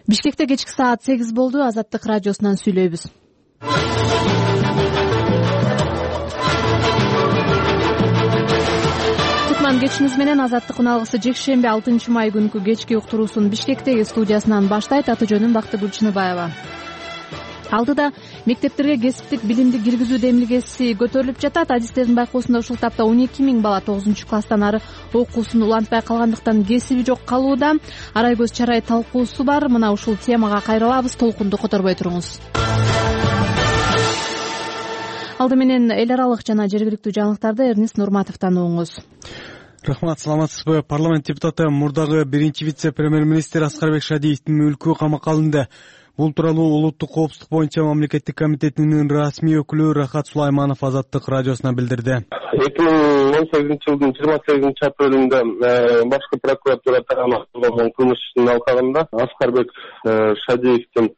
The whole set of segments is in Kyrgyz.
Бишкекте кечки саат 8 болду. Азаттык радиосунан сүйлөйбүз. Кутман кечиңиз менен Азаттыктын алгысы жекшемби 6 май күнкү кечки уктуруусун Бишкектеги студиясынан баштайт. Аты жөнүм Бактыгүл Чыныбаева. Алдыда мектептерге кесиптик билимди киргизүү демилгеси көтөрүлүп жатат. Адистердин байкоосунда ушул таапта 12 000 бала 9-класстан ары окуусун улантпай калгандыктан кесиби жок калууда. Арай көз чарай талкуусу бар. Мына ушул темага кайрылабыз. Толкунду которбой туруңуз. Алды менен эл аралык жана жергиликтүү жаңылыктарды Эрнест Нурматовдон угуңуз. Рахмат, саламатсызбы? Парламент депутаты мурдагы биринчи вице-премьер-министр Аскарбек Шадиевдин мүлкү камакка алынды. Бул тууралуу Улуттук коопсуздук боюнча мамлекеттик комитетинин расмий өкүлү Рахат Сулайманов Азаттык радиосуна билдирди. 2018 жылдын 28 апрелинде башкы прокуратура тарабынан кылган кылмыш ишинин алкагында Аскарбек Шадиевдин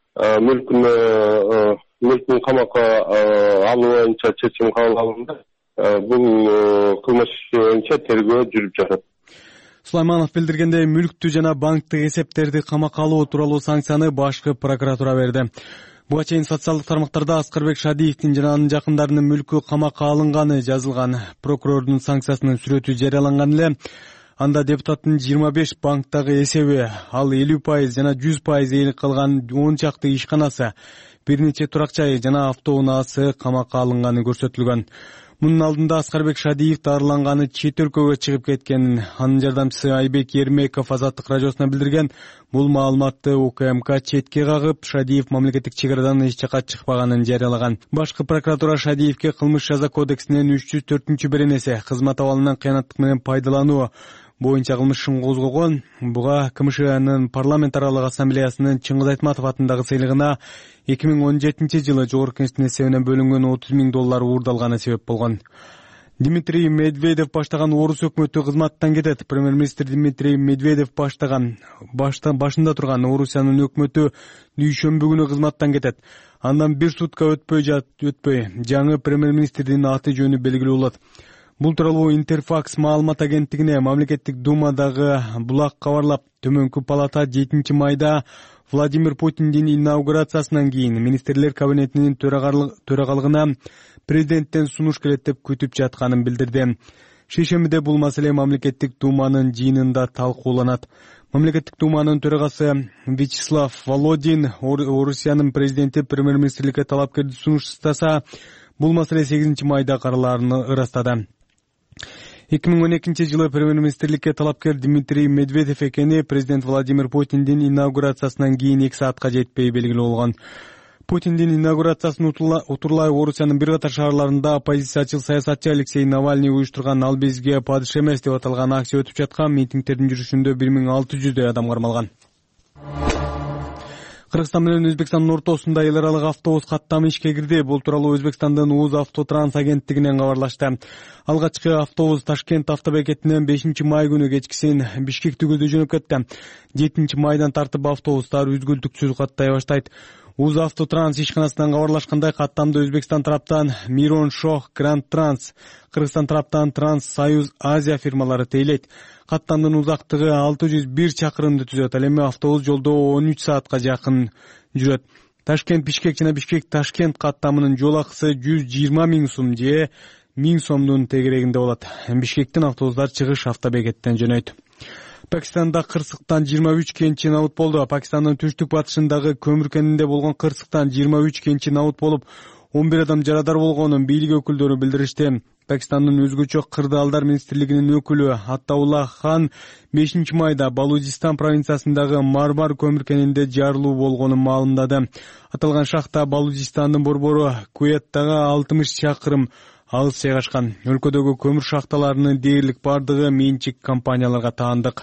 мүлкүн камакка алуу боюнча чечим кабыл алынды. Бул кылмыш боюнча тергөө жүрүп жатат. Сулайманов билдиргендей, мүлктү жана банктык эсептерди камакка алуу тууралуу санкцияны башкы прокуратура берди. Буга чейин социалдык тармактарда Аскарбек Шадиевдин жана анын жакындарынын мүлкү камакка алынганы жазылган. Прокурордун санкциясынын сүрөтү жарыяланган эле. Анда депутаттын 25 банктагы эсеби, ал 50% жана 100% ээлик кылган 10 чакты ишканасы, бир нече турак жайы жана автоунаасы камакка алынганы көрсөтүлгөн. Мунун алдында Аскарбек Шадиев дарыланганы чет өлкөгө чыгып кеткенин анын жардамчысы Айбек Ермеков Азаттык радиосуна билдирген. Бул маалыматты УКМК четке кагып, Шадиев мамлекеттик чек арадан эч жака чыкпаганын жарыялаган. Башкы прокуратура Шадиевге кылмыш жаза кодексинин 304-беренеси кызмат абалынан кыянаттык менен пайдалануу боюнча кылмыш ишин козгогон. Буга КМШнын парламент аралык ассамблеясынын Чыңгыз Айтматов атындагы сыйлыгына 2017 жылы Жогорку Кеңештин эсебинен бөлүнгөн $30 000 уурдалганы себеп болгон. Дмитрий Медведев баштаган орус өкмөтү кызматтан кетет. Премьер-министр Дмитрий Медведев башында турган Орусиянын өкмөтү дүйшөмбү күнү кызматтан кетет. Андан бир сутка өтпөй жаңы премьер-министрдин аты жөнү белгилүү болот. Бул тууралуу Интерфакс маалымат агенттигине мамлекеттик думадагы булак кабарлап, төмөнкү палата 7 майда Владимир Путиндин инаугурациясынан кийин министрлер кабинетинин төрагалыгына президенттен сунуш келет деп күтүп жатканын билдирди. Шейшембиде бул маселе мамлекеттик думанын жыйынында талкууланат. Мамлекеттик думанын төрагасы Вячеслав Володин Орусиянын президенти премьер-министрликке талапкерди сунуштаса, бул маселе 8 майда караларын ырастады. 2012 жылы премьер-министрликке талапкер Дмитрий Медведев экени президент Владимир Путиндин инаугурациясынан кийин 2 саатка жетпей белгилүү болгон. Путиндин инаугурациясын утурлай Орусиянын бир катар шаарларында оппозициячыл саясатчы Алексей Навальный уюштурган "Ал бизге падыш эмес" деп аталган акция өтүп жаткан. Митингтердин жүрүшүндө 1600 адам кармалган. Кыргызстан менен Өзбекстандын ортосунда эл аралык автобус каттамы ишке кирди. Бул тууралуу Өзбекстандын УЗ Автотранс агенттигинен кабарлашты. Алгачкы автобус Ташкент автобекетинен 5 май күнү кечкисин Бишкек түгүлдө жөнөп кетти. 7 майдан тартып автобустар үзгүлтүксүз каттай баштайт. УЗ Автотранс ишканасынан кабарлашкандай, каттамды Өзбекстан тараптан Мирон Шох Гранд Транс, Кыргызстан тараптан Транс Союз Азия фирмалары тейлейт. Каттамдын узактыгы 601 чакырымды түзөт. Ал эми автобус жолдо 13 саатка жакын жүрөт. Ташкент Бишкек жана Бишкек Ташкент каттамынын жол акысы 120 000 сом же 1000 сомдун тегерегинде болот. Бишкектен автобустар чыгыш автобекеттен жөнөйт. Пакистанда кырсыктан 23 кенчи набыт болду. Пакистандын түштүк батышындагы көмүр кенинде болгон кырсыктан 23 кенчи набыт болуп, 11 адам жарадар болгонун бийлик өкүлдөрү билдиришти. Пакистандын өзгөчө кырдаалдар министрлигинин өкүлү Аттаулла Хан 5 майда Балудистан провинциясындагы Мармар көмүр кенинде жарылуу болгонун маалымдады. Аталган шахта Балудистандын борбору Куэттагы 60 чакырым алыс жайгашкан. Өлкөдөгү көмүр шахталарынын дээрлик бардыгы менчик компанияларга таандык.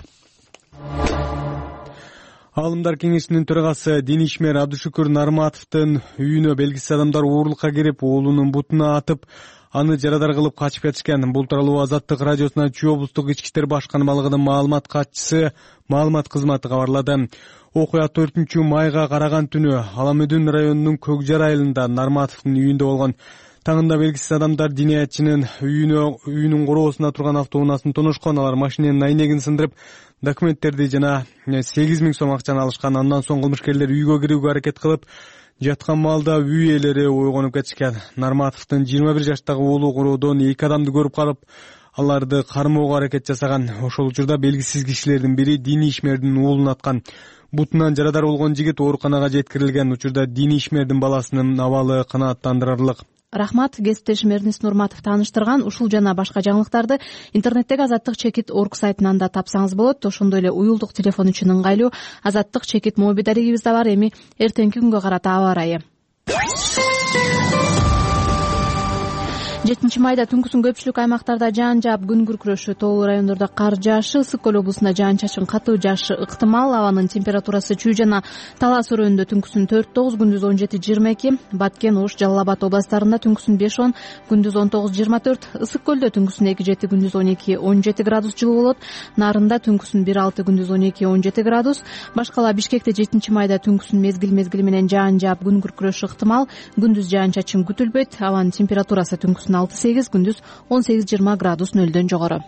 Алымдар кеңешинин төрагасы Денишмер Абдушукур Нарматовдун үйүнө белгисиз адамдар уурулукка кирип, уулунун бутуна атып, аны жарадар кылып качып кетишкен. Бул тууралуу Азаттык радиосуна Чүй облустук ички иштер башкармалыгынын маалымат катчысы маалымат кызматы кабарлады. Окуя 4 майга караган түнү Аламөдүн районунун Көкжар айылында Нарматовдун үйүндө болгон. Таңында белгисиз адамдар диниятчынын үйүнүн короосунда турган автоунаасын тоношкон. Алар машинанын айнегин сындырып, документтерди жана 8.000 сом акчаны алышкан. Андан соң кылмышкерлер үйгө кирүүгө аракет кылып, жаткан маалда үй ээлери ойгонуп кетишкен. Нарматовдун 21 жаштагы уулу куроодон 2 адамды көрүп калып, аларды кармоого аракет жасаган. Ошол учурда белгисиз кишилердин бири диний ишмердин уулун аткан. Бутунан жарадар болгон жигит ооруканага жеткирилген. Учурда диний ишмердин баласынын абалы канааттандырарлык. Рахмат. Кесиптешим Эрнест Нурматов тааныштырган. Ушул жана башка жаңылыктарды интернеттеги Азаттык-Чекит.org сайтынан да тапсаңыз болот. Ошондой эле уюлдук телефон үчүн ыңгайлуу Азаттык-Чекит моби дарегибиз да бар. Эми эртеңки күнгө карата аба ырайы. 7 майда түнкүсүн көпчүлүк аймактарда жаан жаап, күн күркүрөшү, тоолуу райондордо кар жаашы, Ысык көл облусунда жаан-чачын катуу жаашы ыктымал. Абанын температурасы чүй жана Талас өрөөнүндө түнкүсүн 4-9, күндүз 17-22, Баткен, Ош, Жалал Абад областарында түнкүсүн 5-10, күндүз 19-24, Ысык көлдө түнкүсүн 2-7, күндүз 12-17 градус жылуу болот. Нарында түнкүсүн 1-6, күндүз 12-17 градус. Башкала Бишкекте 7 майда түнкүсүн мезгил менен жаан жаап, күн күркүрөшү ыктымал, күндүз жаан-чачын күтүлбөйт. Абанын температурасы түнкүсүн 6-8, күндүз 18-20 градус нөлдөн жогору.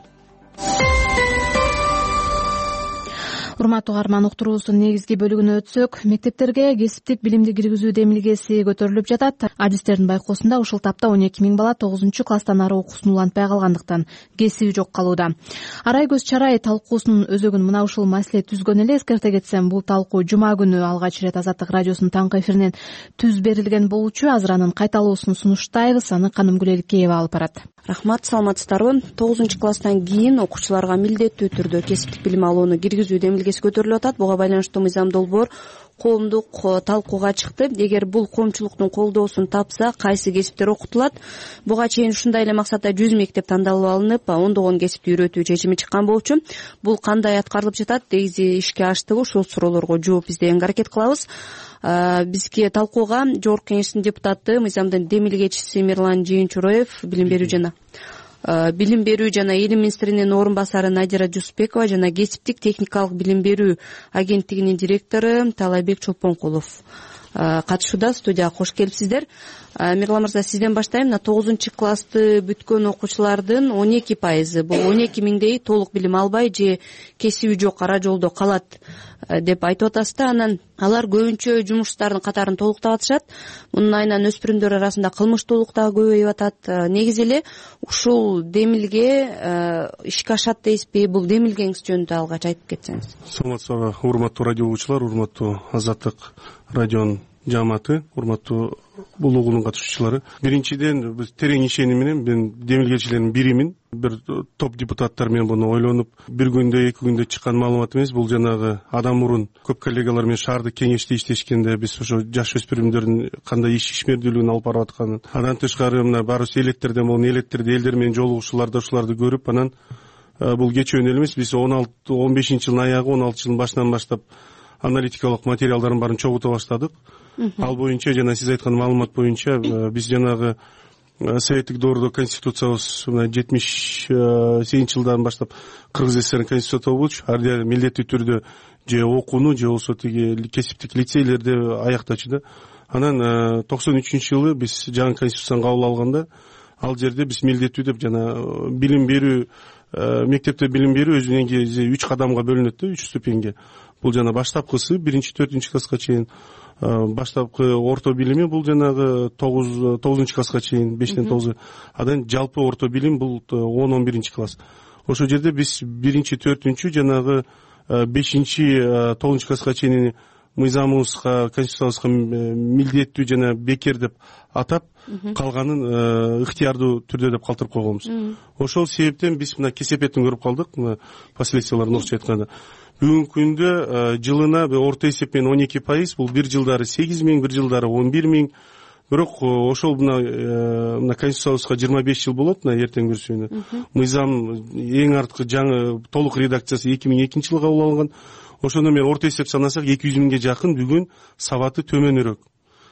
Урматтуу каарман, уктуруубуздун негизги бөлүгүнө өтсөк, мектептерге кесиптик билимди киргизүү демилгеси көтөрүлүп жатат. Адистердин байкоосунда ушул тапта 12.000 бала 9-класстан ары окуусун улантпай калгандыктан кесиби жок калууда. Арай көз чарай талкуусунун өзөгүн мына ушул маселе түзгөн эле. Эскерте кетсем, бул талкуу жума күнү алгач ирет Азаттык радиосунун таңкы эфиринен түз берилген болчу. Азыр анын кайталоосун сунуштайбыз. Аны Каным Гүлеликеева алып барат. Рахмат, саламатсыздарбы? 9-класстан кийин окуучуларга милдеттүү түрдө кесиптик билим алууну киргизүү демилгеси көтөрүлүп атат. Буга байланыштуу Мыйзам долбоор коомдук талкууга чыкты. Эгер бул коомчулуктун колдоосун тапса, кайсы кесиптер окутулат? Буга чейин ушундай эле максатта 100 мектеп тандалып алынып, ондогон кесипти үйрөтүү чечими чыккан болчу. Бул кандай аткарылып жатат, негизи ишке аштыбы? Ушул суроолорго жооп издегенге аракет кылабыз. Бизге талкууга Жогорку Кеңештин депутаты, Мыйзамдын демилгечиси Мирлан Жыйынчуроев, билим берүү жана илим министринин орун басары Надира Жусупбекова жана кесиптик техникалык билим берүү агенттигинин директору Талайбек Чолпонкулов катышууда. Студияга кош келипсиздер. Мирлан мырза, сизден баштайм. 9-классты бүткөн окуучулардын 12%, бул 12.000дей толук билим албай же кесиби жок ара жолдо калат деп айтып атасыз да. Анан алар көбүнчө жумуштардын катарын толуктап атышат. Мунун айынан өспүрүмдөр арасында кылмыштуулук да көбөйүп атат. Негизи эле ушул демилге ишке ашат дейсизби? Бул демилгеңиз жөнүндө алгач айтып кетсеңиз. Саламатсыздарбы, урматтуу радио угуучулар, урматтуу Азаттык радионун жааматы, урматтуу бул угуунун катышуучулары. Биринчиден, биз терең ишеним менен мен демилгечилердин биримин. Бир топ депутаттар менен буну ойлонуп, бир күндө, 2 күндө чыккан маалымат эмес. Бул жанагы адам мурун көп коллегалар менен шаардык кеңеште иштешкенде биз ошо жаш өспүрүмдөрдүн кандай ишмердүүлүгүн алып барып атканын, андан тышкары мына барыбыз электерден болгон элеттерде элдер менен жолугушууларда ушуларды көрүп, анан бул кечүүнү эле эмес, биз 15 жылдын аягы, 16 жылдын башынан баштап аналитикалык материалдардын баарын чогулта баштадык. Ал боюнча жана сиз айткан маалымат боюнча биз жанагы советтик доордо конституциябыз 78 жылдан баштап Кыргыз ССРдин конституциясы болчу. Ар милдеттүү түрдө же окууну же болбосо тиги кесиптик лицейлерди аяктачу да. Анан 93-жылы биз жаңы конституцияны кабыл алганда, ал жерде биз милдеттүү деп жана билим берүү, мектепте билим берүү өзүнүн негизи 3 кадамга бөлүнөт да, 3 ступеньге. Бул жана баштапкысы 1-4 класска чейин, баштапкы орто билими бул жанагы 9 класска чейин, 5-тен 9. Андан жалпы орто билим бул 10-11 класс. Ошол жерде биз 1-4 жанагы 5-9 класска чейин мыйзамыбызга, конституциябызга милдеттүү жана бекер деп атап, калганын ыктыярдуу түрдө деп калтырып койгонбуз. Ошол себептен биз мына кесепетин көрүп калдык, мына последствияларын орусча айтканда. Бүгүнкү күндө жылына орто эсеп менен 12%, бул бир жылдары 8.000, бир жылдары 11.000. Бирок ошол мына конституциябызга 25 жыл болот, мына эртең бүрсүүнү. Мыйзам эң арткы жаңы толук редакциясы 2002 жылы кабыл алынган. Ошондо мен орто эсеп санасак 200.000ге жакын бүгүн сабаты төмөнүрөөк.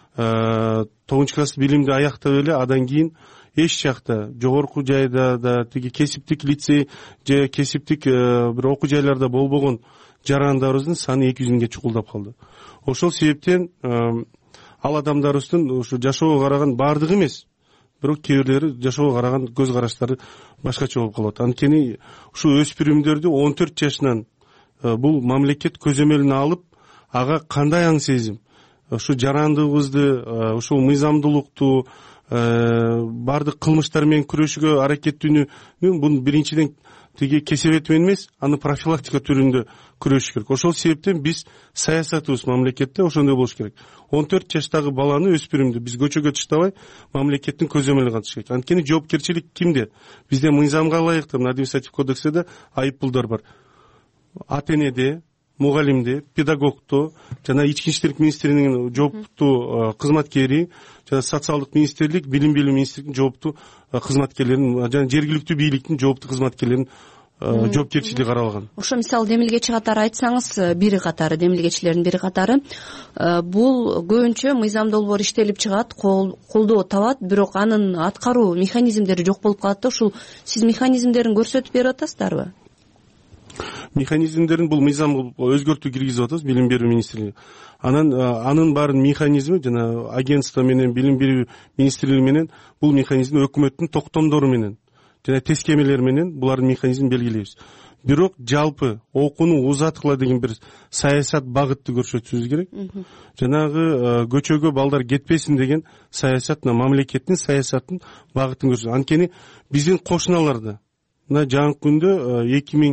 9 класс билимди аяктап эле андан кийин эч жакта, жогорку жайда да, тиги кесиптик лицей же кесиптик бир окуу жайларда болбогон жарандарыбыздын саны 200.000ге чукулдап калды. Ошол себептен ал адамдарыбыздын ушу жашоого караган баардыгы эмес, бирок кээ бирлери жашоого караган көз караштары башкача болуп калат. Анткени ушу өспүрүмдөрдү 14 жашынан бул мамлекет көзөмөлүнө алып ага кандай аң сезим, ушу жарандыгыбызды, ушул мыйзамдуулукту, баардык кылмыштар менен күрөшүүгө аракеттенүүнү бул биринчиден тиги кесепет менен эмес, аны профилактика түрүндө күрөшүш керек. Ошол себептен биз саясатыбыз мамлекетте ошондой болуш керек. 14 жаштагы баланы, өспүрүмдү биз көчөгө таштабай мамлекеттин көзөмөлүнө катыш керек. Анткени жоопкерчилик кимде? Бизде мыйзамга ылайыктуу административдик кодексте айыппулдар бар. Ата энеде, мугалимде, педагогто, жана ички иштер министрлигинин жооптуу кызматкери, жана социалдык министрлик, билим берүү министрлигинин жооптуу кызматкерлерин, жана жергиликтүү бийликтин жооптуу кызматкерлеринин жоопкерчилиги каралган. Ошо мисалы демилгечи катары айтсаңыз, бири катары демилгечилердин бири катары бул көбүнчө мыйзам долбоор иштелип чыгат, колдоо табат, бирок анын аткаруу механизмдери жок болуп калат да. Ушул сиз механизмдерин көрсөтүп берип атасыздарбы? Механизмдерин бул мыйзам өзгөртүү киргизип атабыз, билим берүү министрлиги. Анын баарын механизми жана агентство менен, билим берүү министрлиги менен бул механизмди өкмөттүн токтомдору менен жана тескемелер менен булардын механизмин белгилейбиз. Бирок жалпы окууну узаткыла деген бир саясат багытты көрсөтүшүбүз керек. Жанагы көчөгө балдар кетпесин деген саясат мамлекеттин саясатын багытын көрсөтөт. Анткени биздин кошуналарда мына жакынкы күндө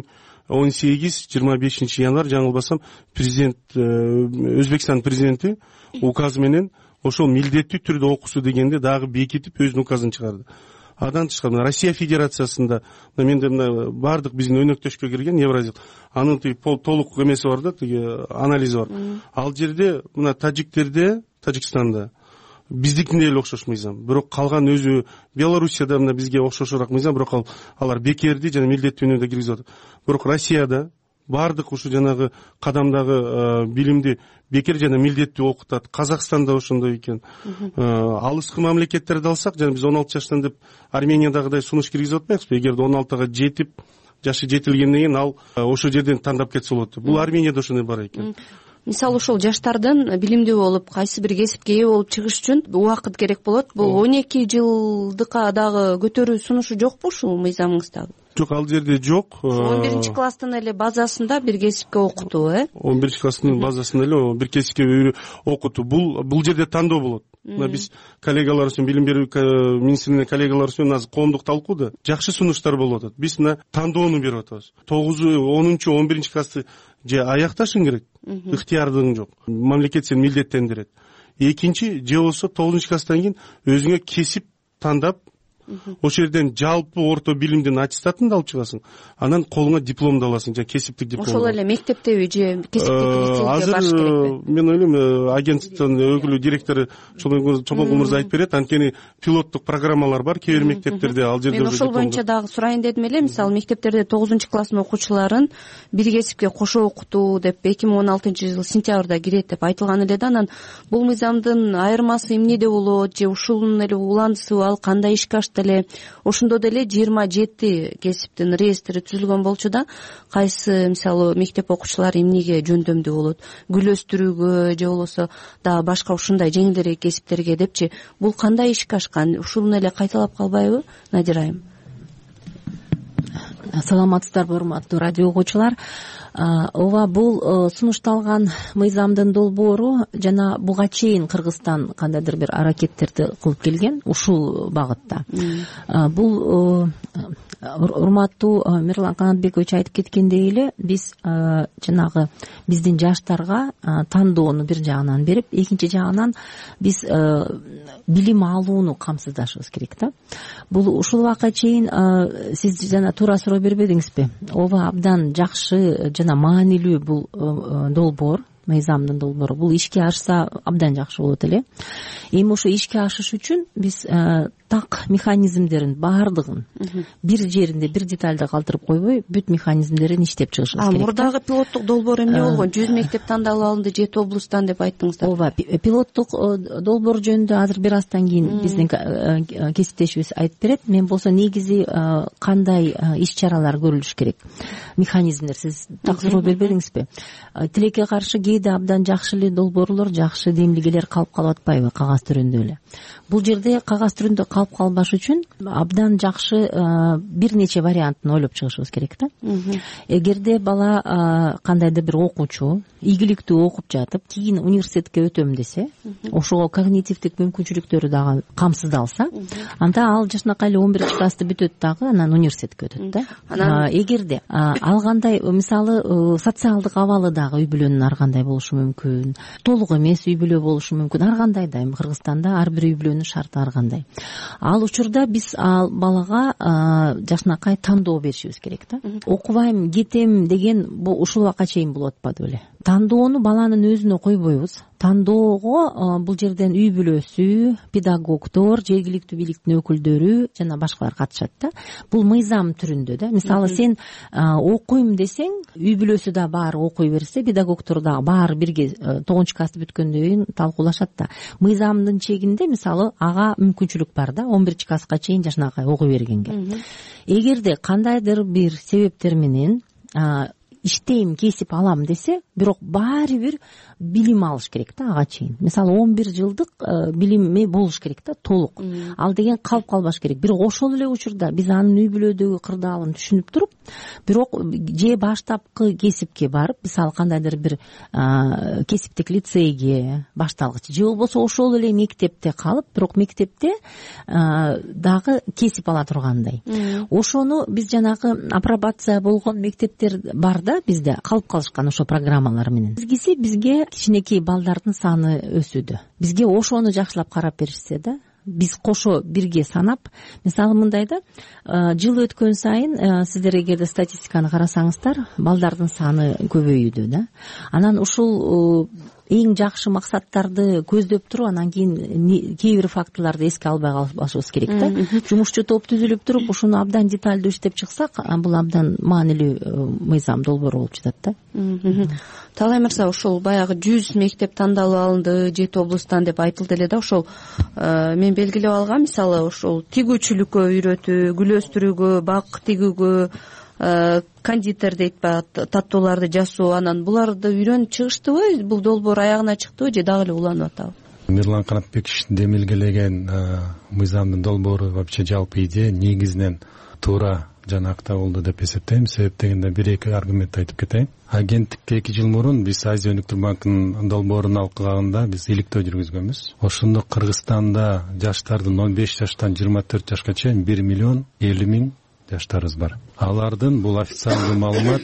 2018-25 январь жаңылбасам президент, Өзбекстан президенти указы менен ошол милдеттүү түрдө окуусу дегенде дагы бекитип өзүнүн указын чыгарды. Адан тышкары Россия Федерациясында менде баардык биздин өнөктөшкө кирген Евразия, анын толук эмеси бар да, анализи бар. Ал жерде мына Тажикстанда биздикине эле окшош мыйзам. Бирок калган өзү Белоруссияда мына бизге окшошураак мыйзам, бирок алар бекерди жана милдеттүү өнөдө киргизип атат. Бирок Россияда баардык ушу жанагы кадамдагы билимди бекер жана милдеттүү окутат. Казакстанда ошондой экен. Алыскы мамлекеттерди алсак, жана биз 16 жаштан деп Армениядагыдай сунуш киргизип атпайбызбы? Эгерде 16га жетип, жашы жетилгенден кийин ал ошол жерден тандап кетсе болот. Бул Арменияда ошондой бар экен. Мисалы ошол жаштардын билимдүү болуп, кайсы бир кесипке ээ болуп чыгыш үчүн убакыт керек болот. Бул 12 жылдыкка дагы көтөрүү сунушу жокпу ушул мыйзамыңызда? Жок, ал жерде жок. 11 класстын эле базасында бир кесипке окутуу, 11 класстын базасында эле бир кесипке окутуу. Бул жерде тандоо болот. Мына биз коллегаларыбыз менен, билим берүү министрлигинин коллегаларыбыз менен азыр коомдук талкууда жакшы сунуштар болуп атат. Биз мына тандоону берип атабыз. 9, 10, 11 классты же аякташың керек, ыктыярдыгың жок. Мамлекет сени милдеттендирет. Экинчи, же болсо 9 класстан кийин өзүңө кесип тандап, ошол жерден жалпы орто билимдин аттестатынды алып чыгасың, анан колуңа дипломду аласың, жана кесиптик диплом. Ошол эле мектептеби же кесиптик лицейге барыш керекпи? Мен ойлойм, агенттиктин өкүлү директору Чолпонкул мырза айтып берет. Анткени пилоттук программалар бар кээ бир мектептерде, ал жерде. Мен ошол боюнча дагы сурайын дедим эле. Мисалы мектептерде 9 класстын окуучуларын бир кесипке кошо окутуу деп 2016 жыл сентябрда кирет деп айтылган эле да. Анан бул мыйзамдын айырмасы эмнеде болот, же ушунун эле уландысы ал кандай ишке эле? Ошондо деле 27 кесиптин реестри түзүлгөн болчу да. Кайсы мисалы мектеп окуучулары эмнеге жөндөмдүү болот? Гүл өстүрүүгө же болбосо дагы башка ушундай жеңилдерээк кесиптерге депчи. Бул кандай ишке ашкан? Ушуну эле кайталап калбайбы, Надир айым? Саламатсыздарбы, урматтуу радио угуучулар. Ооба, бул сунушталган мыйзамдын долбоору жана буга чейин Кыргызстан кандайдыр бир аракеттерди кылып келген ушул багытта. Бул урматтуу Мирлан Канатбекович айтып кеткендей эле, биз жанагы биздин жаштарга тандоону бир жагынан берип, экинчи жагынан биз билим алууну камсыздашыбыз керек да. Бул ушул убакка чейин сиз жана туура суроо бербедиңизби? Ооба, абдан жакшы жана маанилүү бул долбоор, мыйзамдын долбоору. Бул ишке ашса абдан жакшы болот эле. Эми ошо ишке ашыш үчүн биз так механизмдерин баардыгын бир жеринде, бир детальда калтырып койбой, бүт механизмдерин иштеп чыгышыбыз керек. Мурдагы пилоттук долбоор эмне болгон? 100 мектеп тандалып алынды, 7 облустан деп айттыңыздар. Ооба, пилоттук долбоор жөнүндө азыр бир аздан кийин биздин кесиптешибиз айтып берет. Мен болсо негизи кандай иш-чаралар көрүлүш керек? Механизмдер, сиз так суроо бербедиңизби? Тилекке каршы кээде абдан жакшы эле долбоорлор, жакшы демилгелер калып калып атпайбы кагаз түрүндө эле. Бул жерде кагаз түрүндө калып калбаш үчүн абдан жакшы бир нече вариантын ойлоп чыгышыбыз керек да. Эгерде бала кандайдыр бир окуучу ийгиликтүү окуп жатып, кийин университетке өтөм десе, ошого когнитивдик мүмкүнчүлүктөрү дагы камсыздалса, анда ал жакшынакай эле 11-классты бүтөт дагы, анан университетке өтөт да. Эгерде ал кандай, мисалы, социалдык абалы дагы үй бүлөнүн ар кандай болушу мүмкүн, толук эмес үй бүлө болушу мүмкүн, ар кандай да. Эми Кыргызстанда ар бир үй бүлөнүн шарты ар кандай. Ал учурда биз ал балага жакшынакай тандоо беришибиз керек да. Окубайм, кетем деген ушул убакка чейин болуп атпады беле. Тандоону баланын өзүнө койбойбуз. Тандоого бул жерден үй бүлөсү, педагогдор, жергиликтүү бийликтин өкүлдөрү жана башкалар катышат да. Бул мыйзам түрүндө да. Мисалы, сен окуйм десең, үй бүлөсү да баары окуй берсе, педагогдор да баары бирге 9-классты бүткөндөн кийин талкуулашат да. Мыйзамдын чегинде, мисалы, ага мүмкүнчүлүк бар да, 11-класска чейин жашынакай окуй бергенге. Эгерде кандайдыр бир себептер менен иштейм, кесип алам десе, бирок баары бир билим алыш керек да ага чейин. Мисалы, 11 жылдык билими болуш керек да, толук. Ал деген калып калбаш керек. Бирок ошол эле учурда биз анын үй бүлөдөгү кырдаалын түшүнүп туруп, бирок же баштапкы кесипке барып, мисалы, кандайдыр бир кесиптик лицейге башталгыч, же болбосо ошол эле мектепте калып, бирок мектепте дагы кесип ала тургандай. Ошону биз жанагы апробация болгон мектептер бар да бизде, калып калышкан ошо программалар менен. Бизге кичинекей балдардын саны өсүүдө. Бизге ошону жакшылап карап беришсе да, биз кошо бирге санап, мисалы мындай да, жыл өткөн сайын сиздер эгерде статистиканы карасаңыздар, балдардын саны көбөйүүдө да. Анан ушул эң жакшы максаттарды көздөп туруп, анан кийин кээ бир фактыларды эске албай калбашыбыз керек да. Жумушчу топ түзүлүп туруп, ушуну абдан деталдуу иштеп чыксак, бул абдан маанилүү мыйзам долбоор болуп жатат да. Талай мырза, ошол баягы 100 мектеп тандалып алынды 7 облустан деп айтылды эле да. Ошол мен белгилеп алгам, мисалы, ошол тигүүчүлүккө үйрөтүү, гүл өстүрүүгө, бак тигүүгө, кондитер дейт ба, таттууларды жасоо, анан буларды үйрөнүп чыгыштыбы? Бул долбоор аягына чыктыбы же дагы эле уланып атабы? Мирлан Канатбековичтин демилгелеген мыйзамдын долбоору вообще жалпы идея негизинен туура жанакта болду деп эсептейм. Себеп дегенде 1-2 аргумент айтып кетейин. Агенттикке 2 жыл мурун биз Азия өнүктүрүү банкынын долбоорун алкылаганда биз иликтөө жүргүзгөнбүз. Ошондо Кыргызстанда жаштардын 15 жаштан 24 жашка чейин 1 миллион 50 миң жаштарыбыз бар. Алардын бул официалдуу маалымат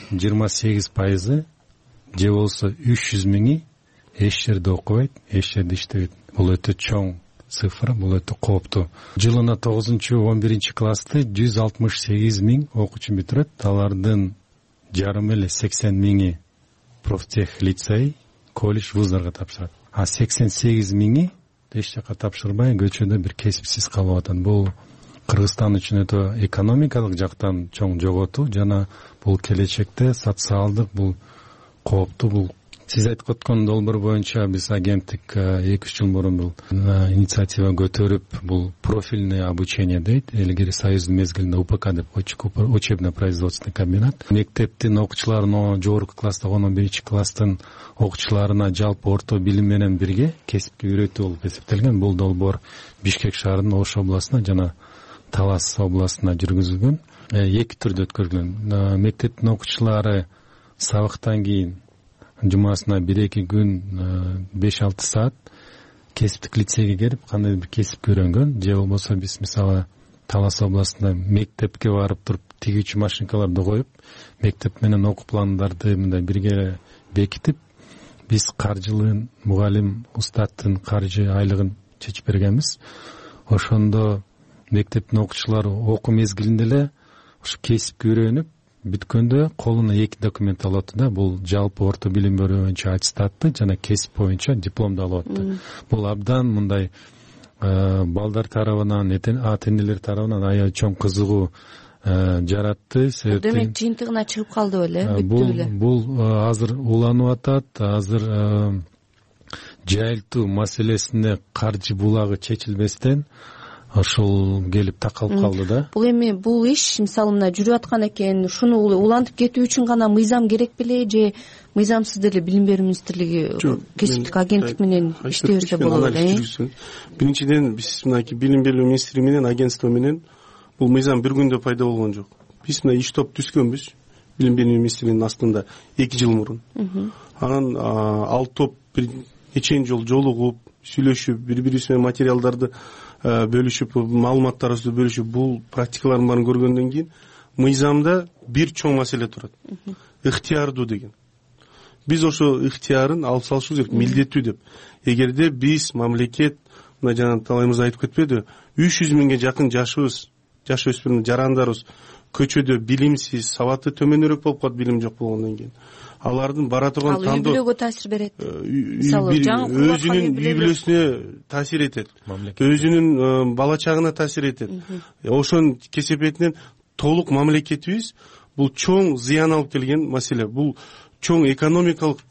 28% же болсо 300 миңи эч жерде окубайт, эч жерде иштебейт. Бул өтө чоң цифра, бул өтө кооптуу. Жылына 9-11 классты 168 миң окуучу бүтүрөт. Алардын жарым эле 80 миңи профтех, лицей, колледж, вуздарга тапшырат. А 88 миңи эч жака тапшырбай көчөдө бир кесипсиз калып атат. Бул Кыргызстан үчүн өтө экономикалык жактан чоң жоготуу жана бул келечекте социалдык бул кооптуу. Бул сиз айтып аткан долбоор боюнча биз агенттик 2-3 жыл мурун бул инициатива көтөрүп, бул профильное обучение дейт. Илгери союздун мезгилинде УПК деп, учебно-производственный комбинат. Мектептин окуучуларына, жогорку класста 11 класстын окуучуларына жалпы орто билим менен бирге кесипке үйрөтүү болуп эсептелген. Бул долбоор Бишкек шаарынын Ош областына жана Талас областына жүргүзүлгөн. 2 түрдө өткөрүлгөн. Мектептин окуучулары сабактан кийин жумасына 1-2 күн 5-6 саат кесиптик лицейге келип кандай бир кесипке үйрөнгөн. Же болбосо биз мисалы Талас областында мектепке барып туруп тигүүчү машинкаларды коюп, мектеп менен окуу пландарды мындай бирге бекитип, биз каржылын, мугалим, устаттын каржы айлыгын чечип бергенбиз. Ошондо мектептин окуучулары окуу мезгилинде эле ушу кесипке үйрөнүп бүткөндө колуна 2 документ алат да. Бул жалпы орто билим берүү боюнча аттестатты жана кесип боюнча дипломду алып атты. Бул абдан мындай балдар тарабынан, ата энелер тарабынан аябай чоң кызыгуу жаратты. Демек жыйынтыгына чыгып калды беле, бүттү беле. Бул азыр уланып атат. Азыр жайылтуу маселесине каржы булагы чечилбестен ошол келип такалып калды да. Бул эми бул иш мисалы мына жүрүп аткан экен, шуну улантып кетүү үчүн гана мыйзам керек беле же мыйзамсыз деле билим берүү министрлиги кесиптик агенттик менен иштей берсе болот беле? Биринчиден биз мынакей билим берүү министрлиги менен агентство менен бул мыйзам бир күндө пайда болгон жок. Биз мына иш топ түзгөнбүз билим берүү министрлигинин астында 2 жыл мурун. Анан ал топ бир нече жол жолугуп, сүйлөшүп, бири-бирибиз менен материалдарды бөлүшүп, маалыматтарыбызды бөлүшүп, бул практикалардын баарын көргөндөн кийин мыйзамда бир чоң маселе турат. Ыктыярдуу деген. Биз ошо ыктыярын алып салышыбыз керек, милдеттүү деп. Эгерде биз мамлекет, мына жана талайымыз айтып кетпеди, 300 миңге жакын жашыбыз, жаш өспүрүм жарандарыбыз көчөдө билимсиз, сабаты төмөнүрөөк болуп калат билим жок болгондон кийин. Алардын бара турган тандоо үй бүлөгө таасир берет. Мисалы өзүнүн үй бүлөсүнө таасир этет. Өзүнүн бала чагына таасир этет. Ошонун кесепетинен толук мамлекетибиз бул чоң зыян алып келген маселе. Бул чоң экономикалык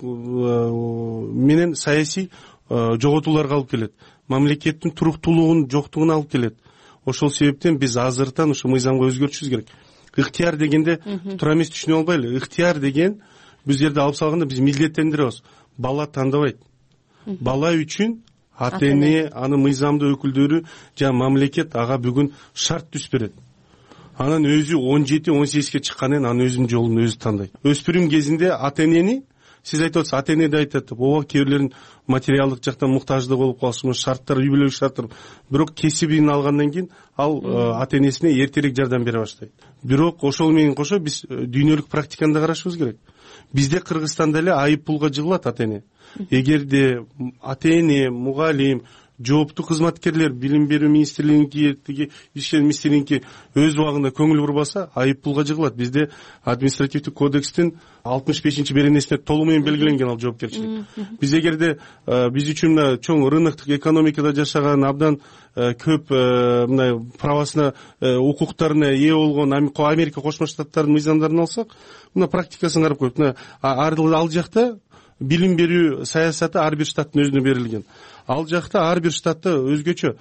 менен саясий жоготууларга алып келет. Мамлекеттин туруктуулугунун жоктугуна алып келет. Ошол себептен биз азыртан ушу мыйзамга өзгөртүшүбүз керек. Ыктыяр дегенде туура эмес түшүнүп албайлы. Ыктыяр деген бул жерде алып салганда биз милдеттендиребиз. Бала тандабайт. Бала үчүн ата эне, анын мыйзамдуу өкүлдөрү жана мамлекет ага бүгүн шарт түзүп берет. Анан өзү 17-18ге чыккандан анын өзүнүн жолун өзү тандайт. Өспүрүм кезинде ата энени сиз айтып атасыз, ата эне да айтат, ооба кээ бирлерин материалдык жактан муктаждык болуп калышы, шарттар, үй бүлөлүк шарттар. Бирок кесибин алгандан кийин ал ата энесине эртерээк жардам бере баштайт. Бирок ошол менен кошо биз дүйнөлүк практиканы да карашыбыз керек. Бизде Кыргызстанда эле айып пулга жыгылат ата эне. Эгерде ата эне, мугалим, жооптуу кызматкерлер билим берүү министрлигиники, ишчи министрлигиники өз убагында көңүл бурбаса, айып пулга жыгылат. Бизде административдик кодекстин 65-беренесине толугу менен белгиленген ал жоопкерчилик. Биз эгерде биз үчүн чоң рыноктук экономикада жашаган, абдан көп мындай правасына, укуктарына ээ болгон Америка Кошмо Штаттарынын мыйзамдарын алсак, мына практикасын карап коюп, мына ал жакта билим берүү саясаты ар бир штаттын өзүнө берилген. Ал жакта ар бир штатта өзгөчө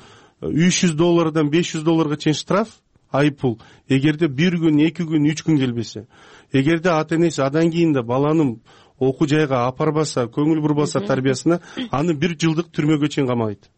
$300 $500 чейин штраф, айып пул. Эгерде 1 күн, 2 күн, 3 күн келбесе, эгерде ата энеси адан кийин да баланын окуу жайга апарбаса, көңүл бурбаса тарбиясына, аны 1 жылдык түрмөгө чейин камайт.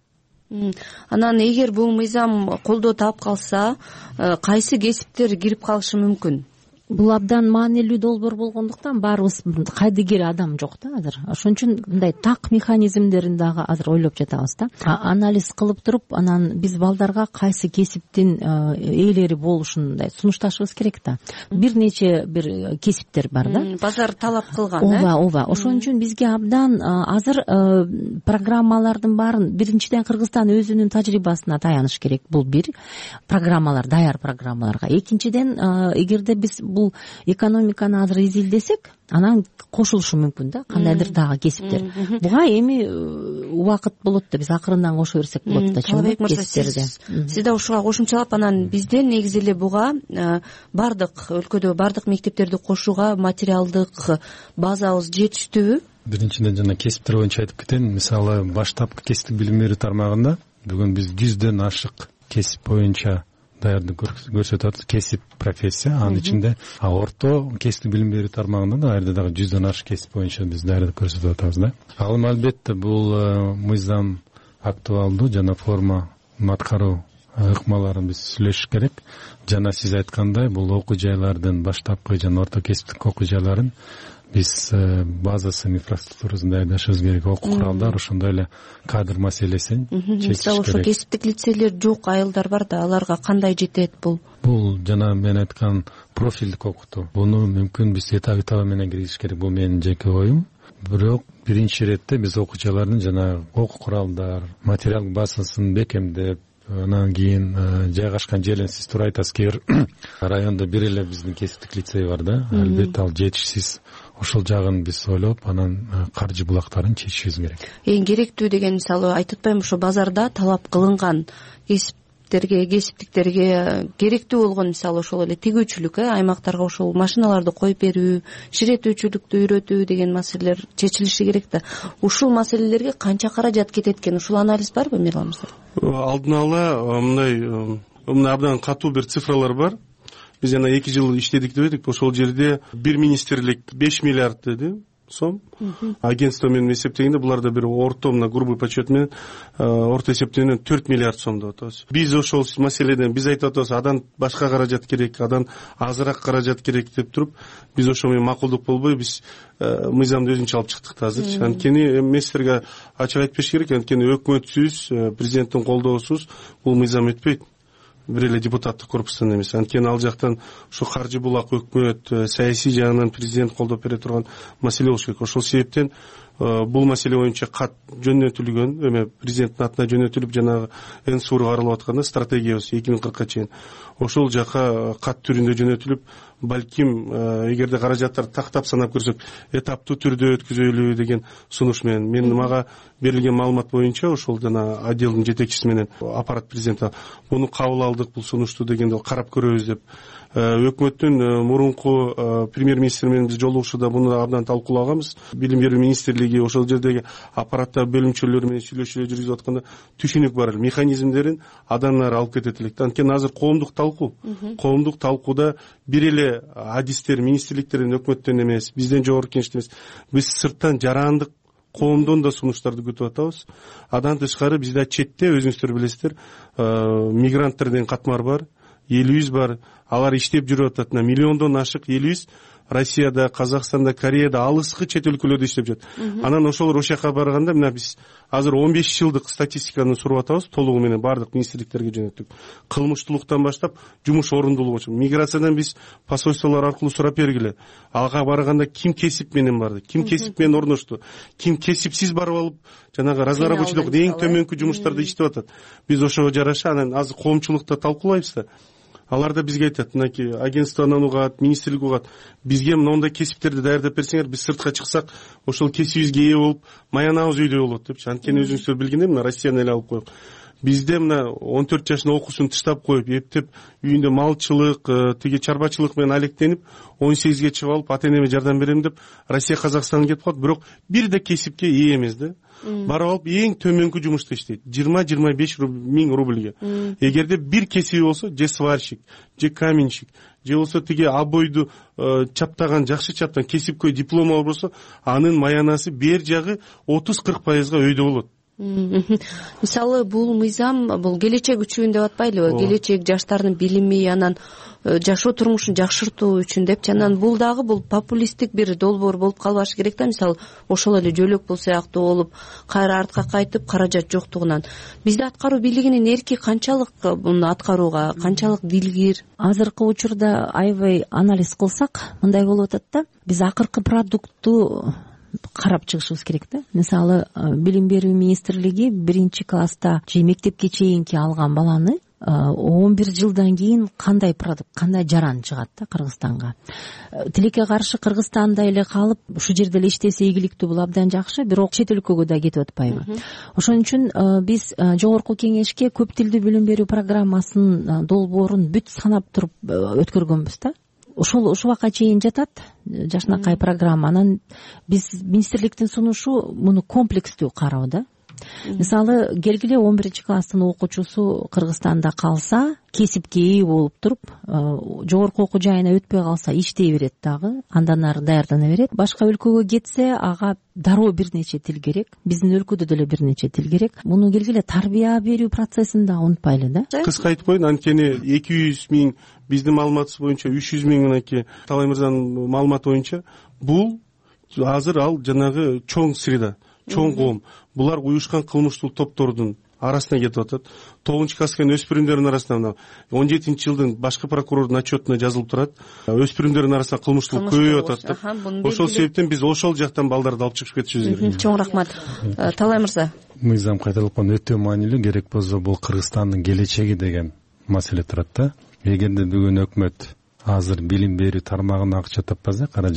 Анан эгер бул мыйзам колдоо таап калса, кайсы кесиптер кирип калышы мүмкүн? Бул абдан маанилүү долбоор болгондуктан баарыбыз кайдыгер адам жок да азыр. Ошон үчүн мындай так механизмдерин дагы азыр ойлоп жатабыз да. Анализ кылып туруп, анан биз балдарга кайсы кесиптин ээлери болушун мындай сунушташыбыз керек да. Бир нече бир кесиптер бар да. Базар талап кылган, ооба. Ошон үчүн бизге абдан азыр программалардын баарын биринчиден Кыргызстан өзүнүн тажрыйбасына таяныш керек. Бул бир программалар, даяр программаларга. Экинчиден, эгерде биз бул экономиканы азыр изилдесек, анан кошулушу мүмкүн да, кандайдыр дагы кесиптер. Буга эми убакыт болот да, биз акырындан кошо берсек болот да. Талабек мырза, сиз да ушуга кошумчалап, анан бизде негизи эле буга бардык өлкөдө бардык мектептерди кошууга материалдык базабыз жетиштүүбү? Биринчиден жана кесиптер боюнча айтып кетейин. Мисалы, баштапкы кесиптик билим берүү тармагында бүгүн биз 100дөн ашык кесип боюнча даярдык көрсөтүп атабыз. Кесип, профессия, анын ичинде орто кесиптик билим берүү тармагында да ар жерде дагы 100дөн ашык кесип боюнча биз даярдык көрсөтүп атабыз да. Ал эми албетте бул мыйзам актуалдуу жана форма аткаруу ыкмаларын биз сүйлөшүш керек. Жана сиз айткандай, бул окуу жайлардын баштапкы жана орто кесиптик окуу жайларын биз базасын, инфраструктурасын даярдашыбыз керек. Окуу куралдар, ошондой эле кадр маселесин чечиш керек. Мисалы, ошо кесиптик лицейлер жок айылдар бар да, аларга кандай жетет бул? Бул жана мен айткан профилдик окутуу. Буну мүмкүн биз этап менен киргизиш керек. Бул менин жеке оюм. Бирок биринчи иретте биз окуучулардын жана окуу куралдар, материал базасын бекемдеп, анан кийин жайгашкан жерин сиз туура айтасыз, кээ бир райондо бир эле биздин кесиптик лицей бар да, албетте ал жетишсиз. Ошол жагын биз ойлоп, анан каржы булактарын чечишибиз керек. Эң керектүү деген, мисалы, айтып атпаймынбы, ошо базарда талап кылынган кесип кесиптиктерге керектүү болгон мисалы ошол эле тигүүчүлүк аймактарга ошол машиналарды коюп берүү, ширетүүчүлүктү үйрөтүү деген маселелер чечилиши керек да. Ушул маселелерге канча каражат кетет экен, ушул анализ барбы Мирлан мырза? Алдын ала мындай абдан катуу бир цифралар бар. Биз жана 2 жыл иштедик деп едик. Ошол жерде бир министрлик 5 миллиард деди сом. Агентство менен эсептегенде буларда бир орто мына грубый подсчет менен орто эсептегенде 4 миллиард сом деп атабыз. Биз ошол маселеден биз айтып атабыз, адан башка каражат керек, адан азыраак каражат керек деп туруп, биз ошо менен макулдук болбой биз мыйзамды өзүнчө алып чыктык да азырчы. Анткени эми силерге ачык айтып бериш керек, анткени өкмөтсүз, президенттин колдоосуз бул мыйзам өтпөйт. Бир эле депутаттык корпустан эмес. Анткени ал жактан ушу каржы булак өкмөт, саясий жагынан президент колдоп бере турган маселе болуш керек. Ошол себептен бул маселе боюнча кат жөнөтүлгөн, эме президенттин атына жөнөтүлүп жанагы НСУРга каралып атканда стратегиябыз 2040 чейин ошол жака кат түрүндө жөнөтүлүп, балким эгерде каражаттарды тактап санап көрсөк, этаптуу түрдө өткүзөлү деген сунуш менен мага берилген маалымат боюнча ошол жана отделдин жетекчиси менен аппарат президенти муну кабыл алдык, бул сунушту дегенде карап көрөбүз деп. Өкмөттүн мурунку премьер-министр менен биз жолугушууда муну абдан талкуулаганбыз. Билим берүү министрлиги ошол жердеги аппараттар бөлүмчөлөрү менен сүйлөшүүлөр жүргүзүп атканда түшүнүк бар эле, механизмдерин адан ары алып кетет элек. Анткени азыр коомдук талкууда бир эле адистер, министрликтерден, өкмөттөн эмес, бизден жогорку кеңештен эмес, биз сырттан жарандык коомдон да сунуштарды күтүп атабыз. Адан тышкары бизде четте өзүңүздөр билесиздер, мигранттар деген катмар бар, элибиз бар. Алар иштеп жүрүп атат. Миллиондон ашык элибиз Россияда, Казакстанда, Кореяда, алыскы чет өлкөлөрдө иштеп жүрөт. Анан ошолор ошол жака барганда мына биз азыр 15 жылдык статистиканы суруп атабыз, толугу менен бардык министрликтерге жөнөттүк. Кылмыштуулуктан баштап жумуш орундуулугу. Миграциядан биз посольстволор аркылуу сурап бергиле. Ага барганда ким кесип менен барды, ким кесип менен орношту, ким кесипсиз барып алып жанагы разнорабочийлык эң төмөнкү жумуштарда иштеп атат. Биз ошого жараша анан азыр коомчулукта талкуулайбыз да. Алар да бизге айтат, мынакей агентствонан угат, министрлик угат, бизге мындай кесиптерди даярдап берсеңер, биз сыртка чыксак, ошол кесибибизге ээ болуп, маянабыз үйдө болот депчи. Анткени өзүңүздөр билгендей, мына Россияны эле алып коелук. Бизде мына 14 жашында окуусун тыштап коюп, эптеп үйүндө малчылык, тиги чарбачылык менен алектенип, 18ге чыгып алып, ата-энеме жардам берем деп Россия, Казакстанга кетип калат, бирок бир да кесипке ээ эмес да. Барып алып эң төмөнкү жумушта иштейт. 20-25 миң рубльге. Эгерде бир кесиби болсо, же сварщик, же каменщик, же болсо тиги обойду чаптаган, жакшы чаптаган кесипкөй диплому болсо, анын маянасы бер жагы 30-40% өйдө болот. Мисалы бул мыйзам бул келечек үчүн деп атпайлыбы? Келечек жаштардын билими, анан жашоо турмушун жакшыртуу үчүн деп, анан бул дагы бул популисттик бир долбоор болуп калбашы керек да. Мисалы ошол эле жөлөк бул сыяктуу болуп, кайра артка кайтып каражат жоктугунан. Бизде аткаруу бийлигинин эрки канчалык муну аткарууга, канчалык дилгир? Азыркы учурда аябай анализ кылсак, мындай болуп атат да. Биз акыркы продуктту карап чыгышыбыз керек да. Мисалы билим берүү министрлиги 1-класста же мектепке чейинки алган баланы 11 жылдан кийин кандай продукт, кандай жаран чыгат да Кыргызстанга. Тилекке каршы Кыргызстанда эле калып, ушу жерде эле иштесе ийгиликтүү, бул абдан жакшы, бирок чет өлкөгө да кетип атпайбы? Ошон үчүн биз жогорку кеңешке көп тилдүү билим берүү программасынын долбоорун бүт санап туруп өткөргөнбүз да. Ошол убакка чейин жатат жашынакай программа. Анан биз министрликтин сунушу муну комплекстүү кароо да. Мисалы келгиле 11-класстын окуучусу Кыргызстанда калса, кесипке ээ болуп туруп, жогорку окуу жайына өтпөй калса иштей берет дагы, андан ары даярдана берет. Башка өлкөгө кетсе, ага дароо бир нече тил керек. Биздин өлкөдө деле бир нече тил керек. Муну келгиле тарбия берүү процессин да унутпайлы да. Кыска айтып коеюн, анткени 200 миң, биздин маалыматыбыз боюнча 300 миң, мынакей Талай мырзанын маалыматы боюнча, бул азыр ал жанагы чоң среда, чоң коом. Булар уюшкан кылмыштуу топтордун арасына кетип атат. 9-класска өспүрүмдөрдүн арасында 17-жылдын башкы прокурордун отчетуна жазылып турат. Өспүрүмдөрдүн арасында кылмыштуулук көбөйүп атат. Ошол себептен биз ошол жактан балдарды алып чыгып кетишибиз керек. Чоң рахмат. Талай мырза. Мыйзам кайталапкан өтө маанилүү, керек болсо бул Кыргызстандын келечеги деген маселе турат да. Эгерде бүгүн өкмөт азыр билим берүү тармагына акча таппаса, каражат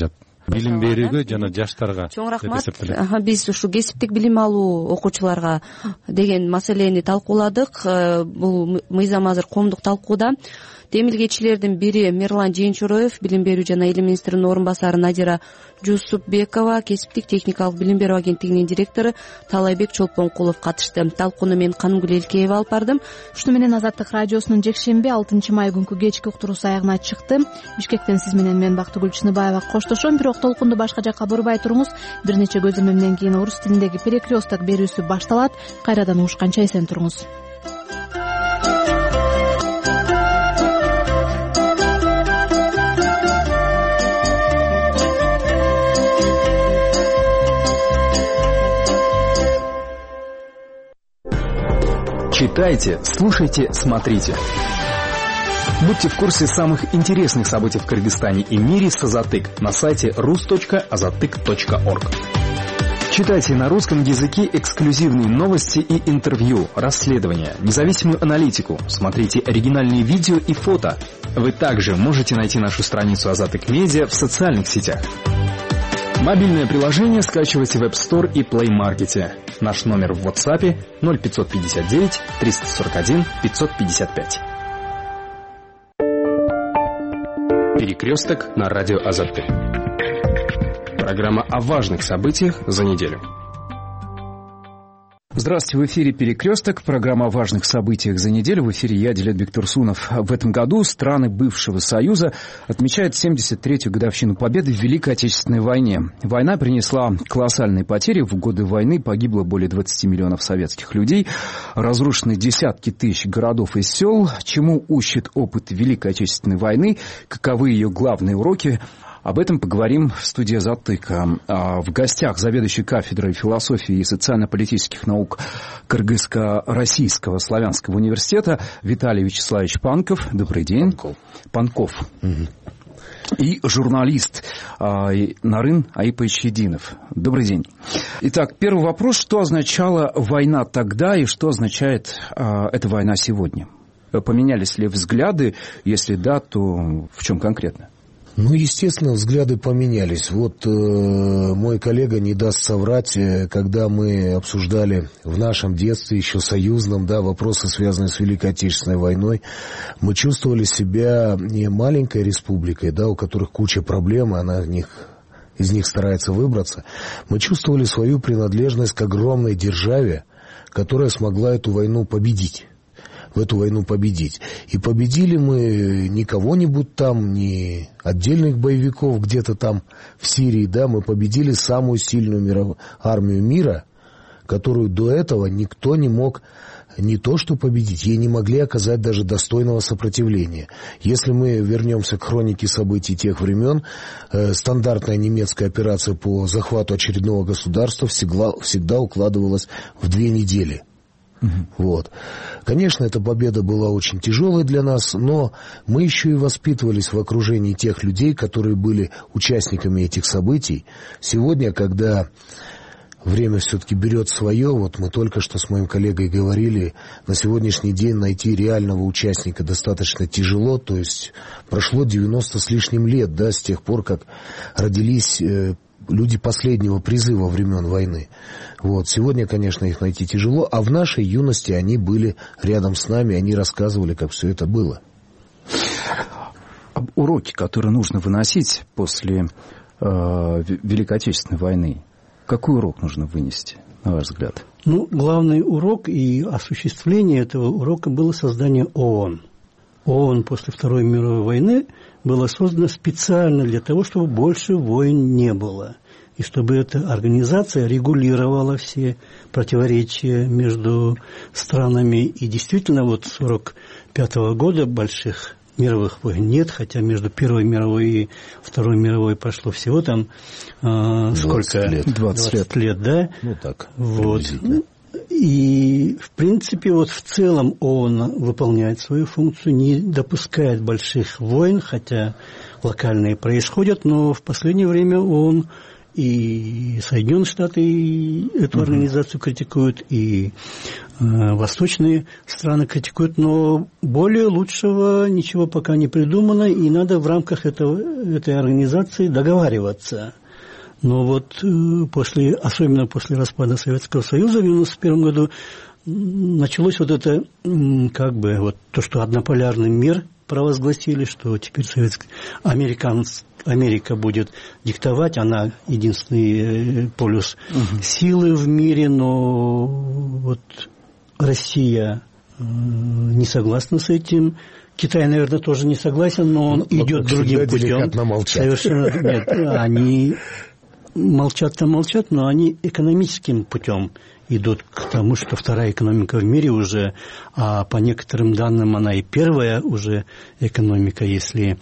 билим берүүгө жана жаштарга чоң рахмат. Биз ушу кесиптик билим алуу окуучуларга деген маселени талкууладык. Бул мыйзам азыр коомдук талкууда. Демилгечилердин бири Мирлан Жээнчуроев, билим берүү жана илим министринин орун басары Надира Жусупбекова, кесиптик техникалык билим берүү агенттигинин директору Таалайбек Чолпонкулов катышты. Талкууну мен Канымгүл Элкеева алып бардым. Ушуну менен Азаттык радиосунун жекшемби 6 май күнкү кечки уктуруусу аягына чыкты. Бишкектен сиз менен мен Бактыгүл Чыныбаева коштошом. Бирок толкунду башка жакка бурбай туруңуз. Бир нече көзөмөлдөн кийин орус тилиндеги перекресток берүүсү башталат. Кайрадан угушканча эсен туруңуз. Читайте, слушайте, смотрите. Будьте в курсе самых интересных событий в Кыргызстане и мире с Азатык на сайте rus.azatyk.org. Читайте на русском языке эксклюзивные новости и интервью, расследования, независимую аналитику. Смотрите оригинальные видео и фото. Вы также можете найти нашу страницу Азатык Медиа в социальных сетях. Мобильное приложение скачивайте в App Store и Play Market. Наш номер в WhatsApp 0559 341 555. Перекресток на радио Азатык. Программа о важных событиях за неделю. Здравствуйте, в эфире «Перекресток», программа о важных событиях за неделю. В эфире я, Дилетбек Турсунов. В этом году страны бывшего Союза отмечают 73-ю годовщину победы в Великой Отечественной войне. Война принесла колоссальные потери. В годы войны погибло более 20 миллионов советских людей. Разрушены десятки тысяч городов и сел. Чему учит опыт Великой Отечественной войны? Каковы ее главные уроки? Об этом поговорим в студии Азатыка. В гостях заведующий кафедрой философии и социально-политических наук Кыргызско-Российского славянского университета Виталий Вячеславович Панков. Добрый день. Панков. И журналист Нарын Айпович Единов. Добрый день. Итак, первый вопрос. Что означала война тогда и что означает эта война сегодня? Поменялись ли взгляды? Если да, то в чем конкретно? Ну, естественно, взгляды поменялись. Вот мой коллега не даст соврать, когда мы обсуждали в нашем детстве, еще союзном, да, вопросы, связанные с Великой Отечественной войной, мы чувствовали себя не маленькой республикой, да, у которых куча проблем, она из них старается выбраться. Мы чувствовали свою принадлежность к огромной державе, которая смогла эту войну победить. В эту войну победить. И победили мы не кого-нибудь там, не отдельных боевиков где-то там в Сирии, да, мы победили самую сильную армию мира, которую до этого никто не мог не то что победить, ей не могли оказать даже достойного сопротивления. Если мы вернемся к хронике событий тех времен, стандартная немецкая операция по захвату очередного государства всегда укладывалась в 2 недели. Вот. Конечно, эта победа была очень тяжелой для нас, но мы еще и воспитывались в окружении тех людей, которые были участниками этих событий. Сегодня, когда время все-таки берет свое, вот мы только что с моим коллегой говорили, на сегодняшний день найти реального участника достаточно тяжело, то есть прошло 90 с лишним лет, да, с тех пор, как родились люди последнего призыва времен войны. Вот. Сегодня, конечно, их найти тяжело, а в нашей юности они были рядом с нами, они рассказывали, как все это было. Уроки, которые нужно выносить после Великой Отечественной войны, какой урок нужно вынести, на ваш взгляд? Ну, главный урок и осуществление этого урока было создание ООН. ООН после Второй мировой войны было создано специально для того, чтобы больше войн не было. И чтобы эта организация регулировала все противоречия между странами. И действительно, вот с 1945 года больших мировых войн нет, хотя между Первой мировой и Второй мировой прошло всего там 20 лет, да? Ну так, вот. И, в принципе, вот в целом ООН выполняет свою функцию, не допускает больших войн, хотя локальные происходят, но в последнее время ООН и Соединенные Штаты эту организацию критикуют, и восточные страны критикуют, но более лучшего ничего пока не придумано, и надо в рамках этой организации договариваться. Но вот особенно после распада Советского Союза в 1991 году началось вот это, как бы, вот то, что однополярный мир провозгласили, что теперь Америка будет диктовать, она единственный полюс силы в мире, но вот Россия не согласна с этим. Китай, наверное, тоже не согласен, но он идет другим путем. Совершенно нет, они молчат-то молчат, но они экономическим путем идут к тому, что вторая экономика в мире уже, а по некоторым данным она и первая уже экономика, если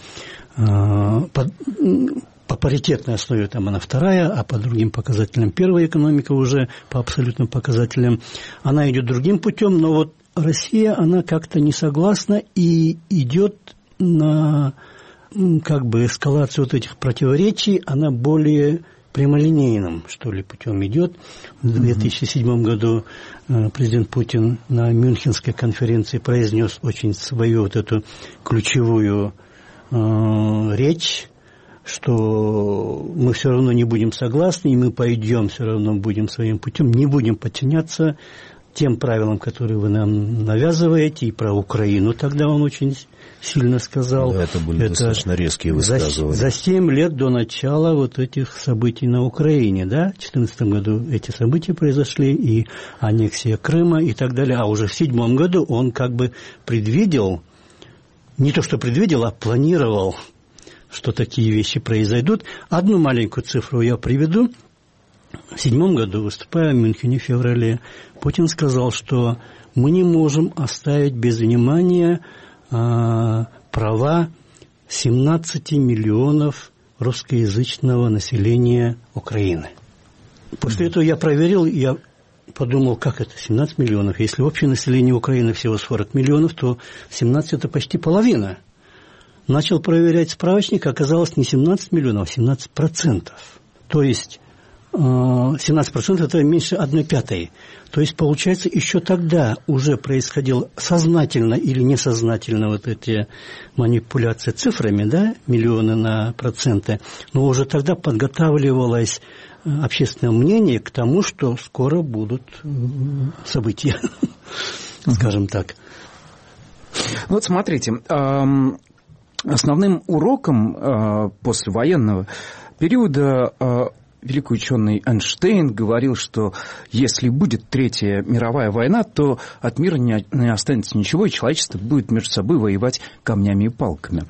по паритетной основе там она вторая, а по другим показателям первая экономика уже, по абсолютным показателям, она идет другим путем, но вот Россия, она как-то не согласна и идет на, как бы, эскалацию вот этих противоречий, она более прямолинейным, что ли, путем идет. В 2007 году президент Путин на Мюнхенской конференции произнес очень свою вот эту ключевую речь, что мы все равно не будем согласны, и мы пойдем, все равно будем своим путем, не будем подчиняться тем правилам, которые вы нам навязываете, и про Украину тогда он очень сильно сказал. Да, это были достаточно резкие высказывания. За 7 лет до начала вот этих событий на Украине, да, в 2014 году эти события произошли, и аннексия Крыма и так далее, а уже в 2007 году он как бы предвидел, не то что предвидел, а планировал, что такие вещи произойдут. Одну маленькую цифру я приведу. В 2007 году, выступая в Мюнхене в феврале, Путин сказал, что мы не можем оставить без внимания права 17 миллионов русскоязычного населения Украины. После этого я проверил, я подумал, как это 17 миллионов? Если общее население Украины всего 40 миллионов, то 17 – это почти половина. Начал проверять справочник, оказалось не 17 миллионов, а 17%. То есть 17% – это меньше 1/5. То есть, получается, еще тогда уже происходило сознательно или несознательно вот эти манипуляции цифрами, да, миллионы на проценты, но уже тогда подготавливалось общественное мнение к тому, что скоро будут события, скажем так. Вот смотрите, основным уроком послевоенного периода великий ученый Эйнштейн говорил, что если будет Третья мировая война, то от мира не останется ничего, и человечество будет между собой воевать камнями и палками.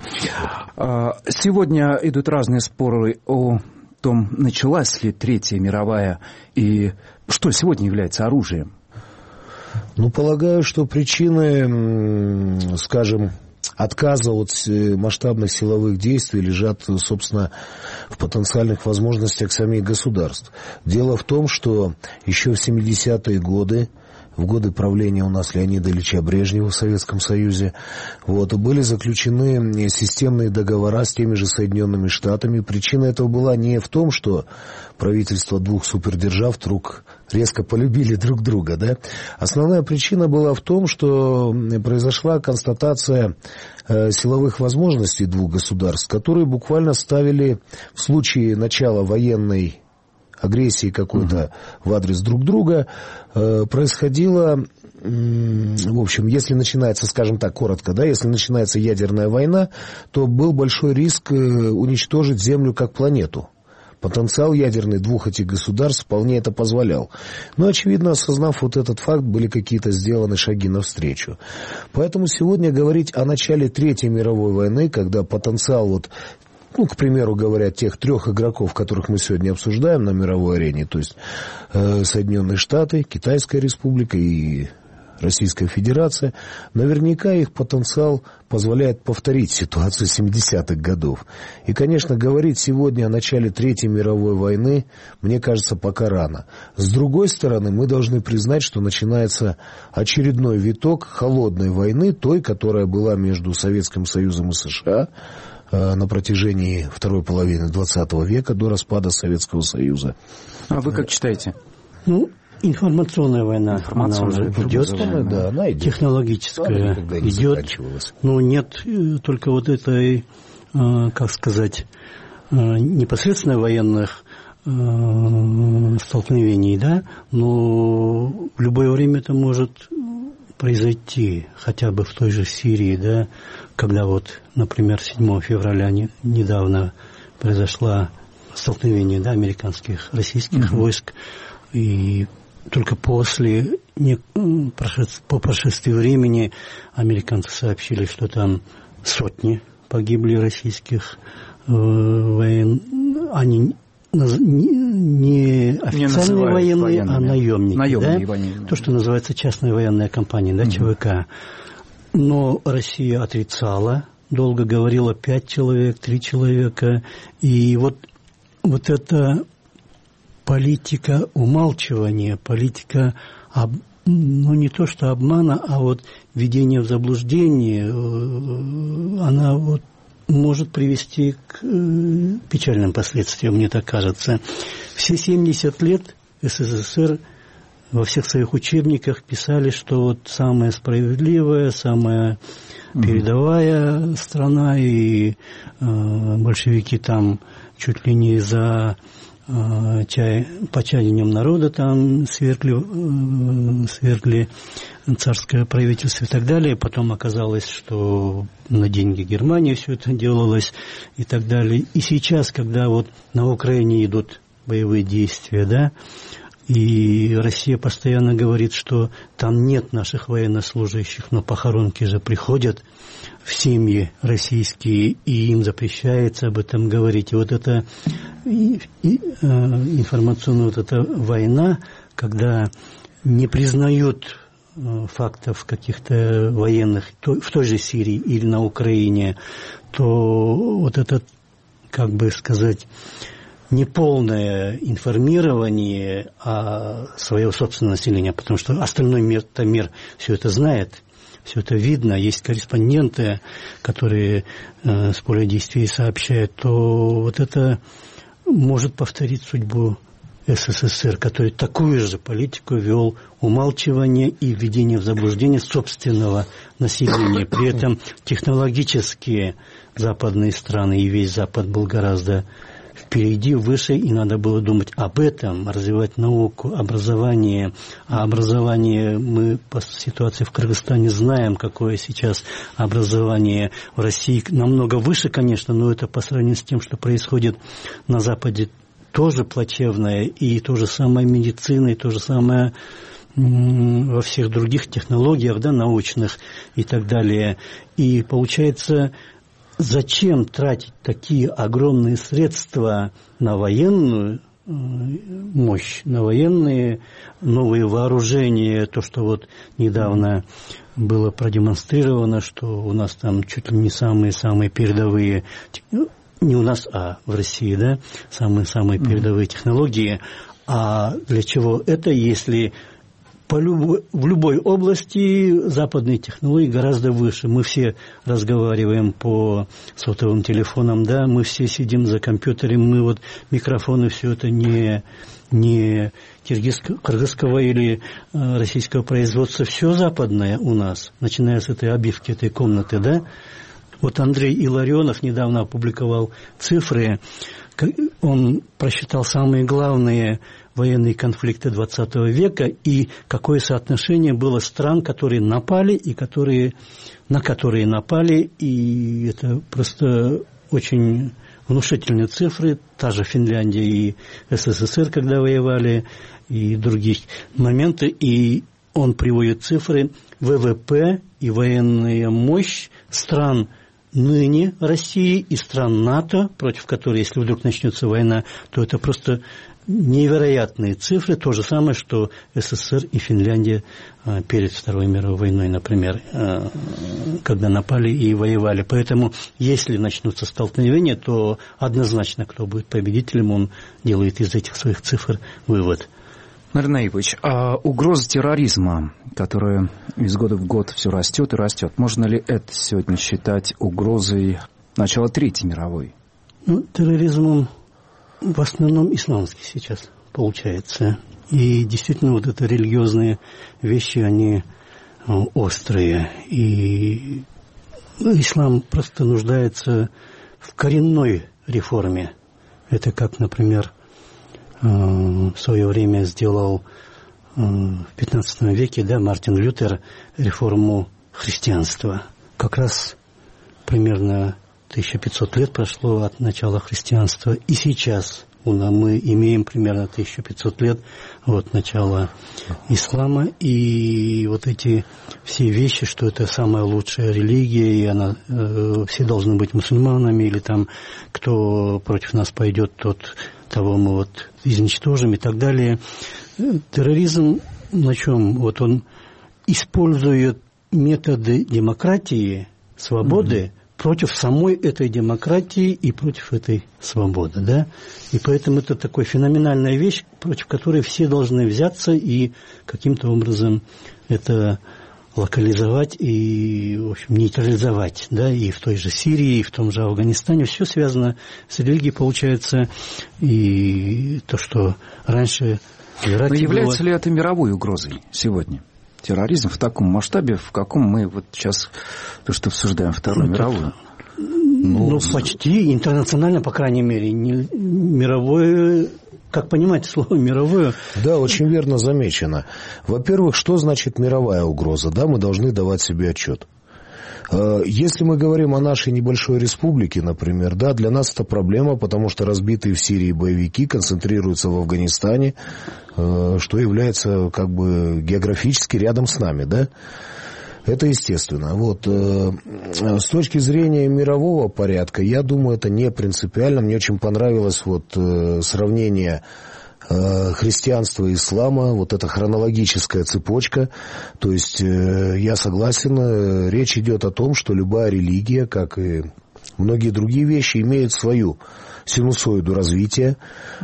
Сегодня идут разные споры о том, началась ли Третья мировая, и что сегодня является оружием. Ну, полагаю, что причины, скажем, отказа от масштабных силовых действий лежат, собственно, в потенциальных возможностях самих государств. Дело в том, что еще в 70-е годы, в годы правления у нас Леонида Ильича Брежнева в Советском Союзе, были заключены системные договора с теми же Соединенными Штатами. Причина этого была не в том, что правительства двух супердержав вдруг резко полюбили друг друга, да? Основная причина была в том, что произошла констатация силовых возможностей двух государств, которые буквально ставили в случае начала военной агрессии какой-то в адрес друг друга, происходило, в общем, если начинается, скажем так, коротко, да, если начинается ядерная война, то был большой риск уничтожить Землю как планету. Потенциал ядерный двух этих государств вполне это позволял. Но, очевидно, осознав вот этот факт, были какие-то сделаны шаги навстречу. Поэтому сегодня говорить о начале Третьей мировой войны, когда потенциал к примеру говоря, тех 3 игроков, которых мы сегодня обсуждаем на мировой арене, то есть Соединенные Штаты, Китайская Республика и Российская Федерация, наверняка их потенциал позволяет повторить ситуацию 70-х годов. И, конечно, говорить сегодня о начале Третьей мировой войны, мне кажется, пока рано. С другой стороны, мы должны признать, что начинается очередной виток холодной войны, той, которая была между Советским Союзом и США, на протяжении второй половины XX века до распада Советского Союза. А вы как читаете? Информационная война, она уже идет, да, она идет. Технологическая идет, но нет только вот этой, как сказать, непосредственно военных столкновений, да, но в любое время это может произойти, хотя бы в той же Сирии, да, когда вот, например, 7 февраля недавно произошло столкновение, да, американских, российских войск, и только по прошествии времени американцы сообщили, что там сотни погибли российских они не официальные военные, а наемники, да? То, что называется частная военная компания, да, ЧВК. Но Россия отрицала, долго говорила 5 человек, 3 человека. И вот эта политика умалчивания, политика, не то что обмана, а вот введение в заблуждение, она вот может привести к печальным последствиям, мне так кажется. Все 70 лет СССР во всех своих учебниках писали, что вот самая справедливая, самая передовая страна, и большевики там чуть ли не за по чаяниям народа там свергли царское правительство и так далее. Потом оказалось, что на деньги Германии все это делалось и так далее. И сейчас, когда вот на Украине идут боевые действия, да, и Россия постоянно говорит, что там нет наших военнослужащих, но похоронки же приходят в семьи российские, и им запрещается об этом говорить. И вот эта информационная вот эта война, когда не признают фактов каких-то военных в той же Сирии или на Украине, то вот это, как бы сказать, неполное информирование о своего собственного населения, потому что остальной мир все это знает, все это видно, есть корреспонденты, которые с поля действий сообщают, то вот это может повторить судьбу СССР, который такую же политику вел умалчивание и введение в заблуждение собственного населения. При этом технологические западные страны и весь Запад был гораздо впереди, выше, и надо было думать об этом, развивать науку, образование. А образование, мы по ситуации в Кыргызстане знаем, какое сейчас образование в России. Намного выше, конечно, но это по сравнению с тем, что происходит на Западе, тоже плачевное. И то же самое медицина, и то же самое во всех других технологиях, да, научных и так далее. И получается, зачем тратить такие огромные средства на военную мощь, на военные новые вооружения, то, что вот недавно было продемонстрировано, что у нас там чуть ли не самые-самые передовые, не у нас, а в России, да, самые-самые передовые технологии. А для чего это, если в любой области западные технологии гораздо выше. Мы все разговариваем по сотовым телефонам, да, мы все сидим за компьютером, мы вот микрофоны, все это не кыргызского или российского производства, все западное у нас, начиная с этой обивки этой комнаты, да. Вот Андрей Илларионов недавно опубликовал цифры, он просчитал самые главные военные конфликты XX века и какое соотношение было стран, которые напали и на которые напали, и это просто очень внушительные цифры, та же Финляндия и СССР, когда воевали, и другие моменты, и он приводит цифры ВВП и военная мощь стран ныне России и стран НАТО, против которой, если вдруг начнется война, то это просто невероятные цифры, то же самое, что СССР и Финляндия перед Второй мировой войной, например, когда напали и воевали. Поэтому, если начнутся столкновения, то однозначно, кто будет победителем, он делает из этих своих цифр вывод. Нарин Наипович, а угроза терроризма, которая из года в год все растет и растет, можно ли это сегодня считать угрозой начало Третьей мировой? Терроризм в основном исламский сейчас получается. И действительно вот это религиозные вещи, они острые. И ислам просто нуждается в коренной реформе. Это как, например, в свое время сделал в XV веке, Мартин Лютер реформу христианства. Как раз примерно 1500 лет прошло от начала христианства. И сейчас мы имеем примерно 1500 лет от начала ислама. И вот эти все вещи, что это самая лучшая религия, и все должны быть мусульманами, или там кто против нас пойдет, того мы изничтожим и так далее. Терроризм на чем? Он использует методы демократии, свободы, против самой этой демократии и против этой свободы, И поэтому это такая феноменальная вещь, против которой все должны взяться и каким-то образом это локализовать и, в общем, нейтрализовать, и в той же Сирии, и в том же Афганистане. Все связано с религией, получается, и то, что раньше в Ираке Но является ли это мировой угрозой сегодня? Терроризм в таком масштабе, в каком мы сейчас, то, что обсуждаем, Вторую мировую? Почти интернационально, по крайней мере. Мировое, как понимаете слово «мировое»? Да, очень верно замечено. Во-первых, что значит мировая угроза? Мы должны давать себе отчет. Если мы говорим о нашей небольшой республике, например, для нас это проблема, потому что разбитые в Сирии боевики концентрируются в Афганистане, что является географически рядом с нами, Это естественно. С точки зрения мирового порядка, я думаю, это не принципиально. Мне очень понравилось сравнение христианства и ислама, эта хронологическая цепочка. То есть я согласен, речь идет о том, что любая религия, как и многие другие вещи, имеет свою синусоиду развития.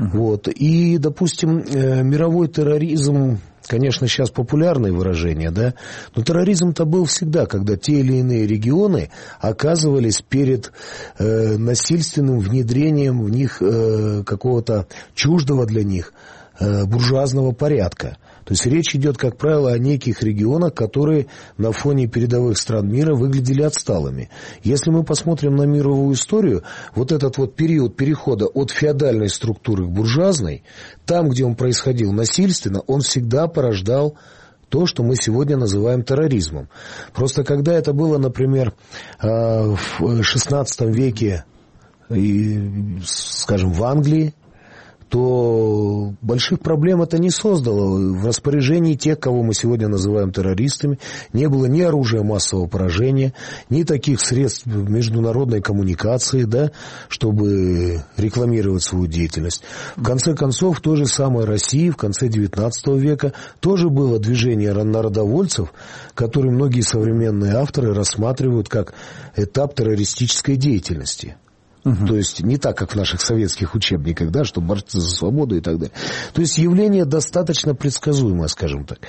И, допустим, мировой терроризм, конечно, сейчас популярное выражение, но терроризм-то был всегда, когда те или иные регионы оказывались перед насильственным внедрением в них какого-то чуждого для них буржуазного порядка. То есть речь идет, как правило, о неких регионах, которые на фоне передовых стран мира выглядели отсталыми. Если мы посмотрим на мировую историю, этот период перехода от феодальной структуры к буржуазной, там, где он происходил насильственно, он всегда порождал то, что мы сегодня называем терроризмом. Просто когда это было, например, в XVI веке, скажем, в Англии, то больших проблем это не создало. В распоряжении тех, кого мы сегодня называем террористами, не было ни оружия массового поражения, ни таких средств международной коммуникации, чтобы рекламировать свою деятельность. В конце концов, в той же самой России в конце XIX века тоже было движение народовольцев, которые многие современные авторы рассматривают как этап террористической деятельности. То есть не так, как в наших советских учебниках, что борцы за свободу и так далее. То есть явление достаточно предсказуемое, скажем так.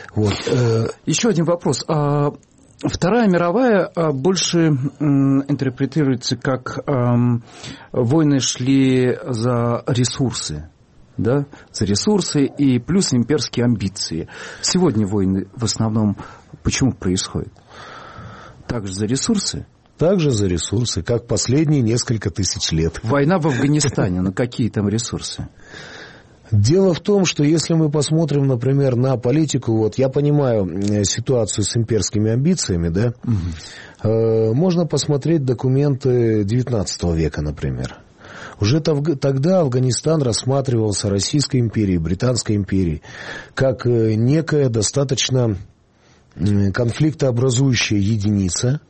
Еще один вопрос. Вторая мировая больше интерпретируется как войны шли за ресурсы. За ресурсы и плюс имперские амбиции. Сегодня войны в основном почему происходят? Также за ресурсы? Также за ресурсы, как последние несколько тысяч лет. Война в Афганистане, на какие там ресурсы? Дело в том, что если мы посмотрим, например, на политику, я понимаю ситуацию с имперскими амбициями, можно посмотреть документы XIX века, например. Уже тогда Афганистан рассматривался Российской империей, Британской империей, как некая достаточно конфликтообразующая единица.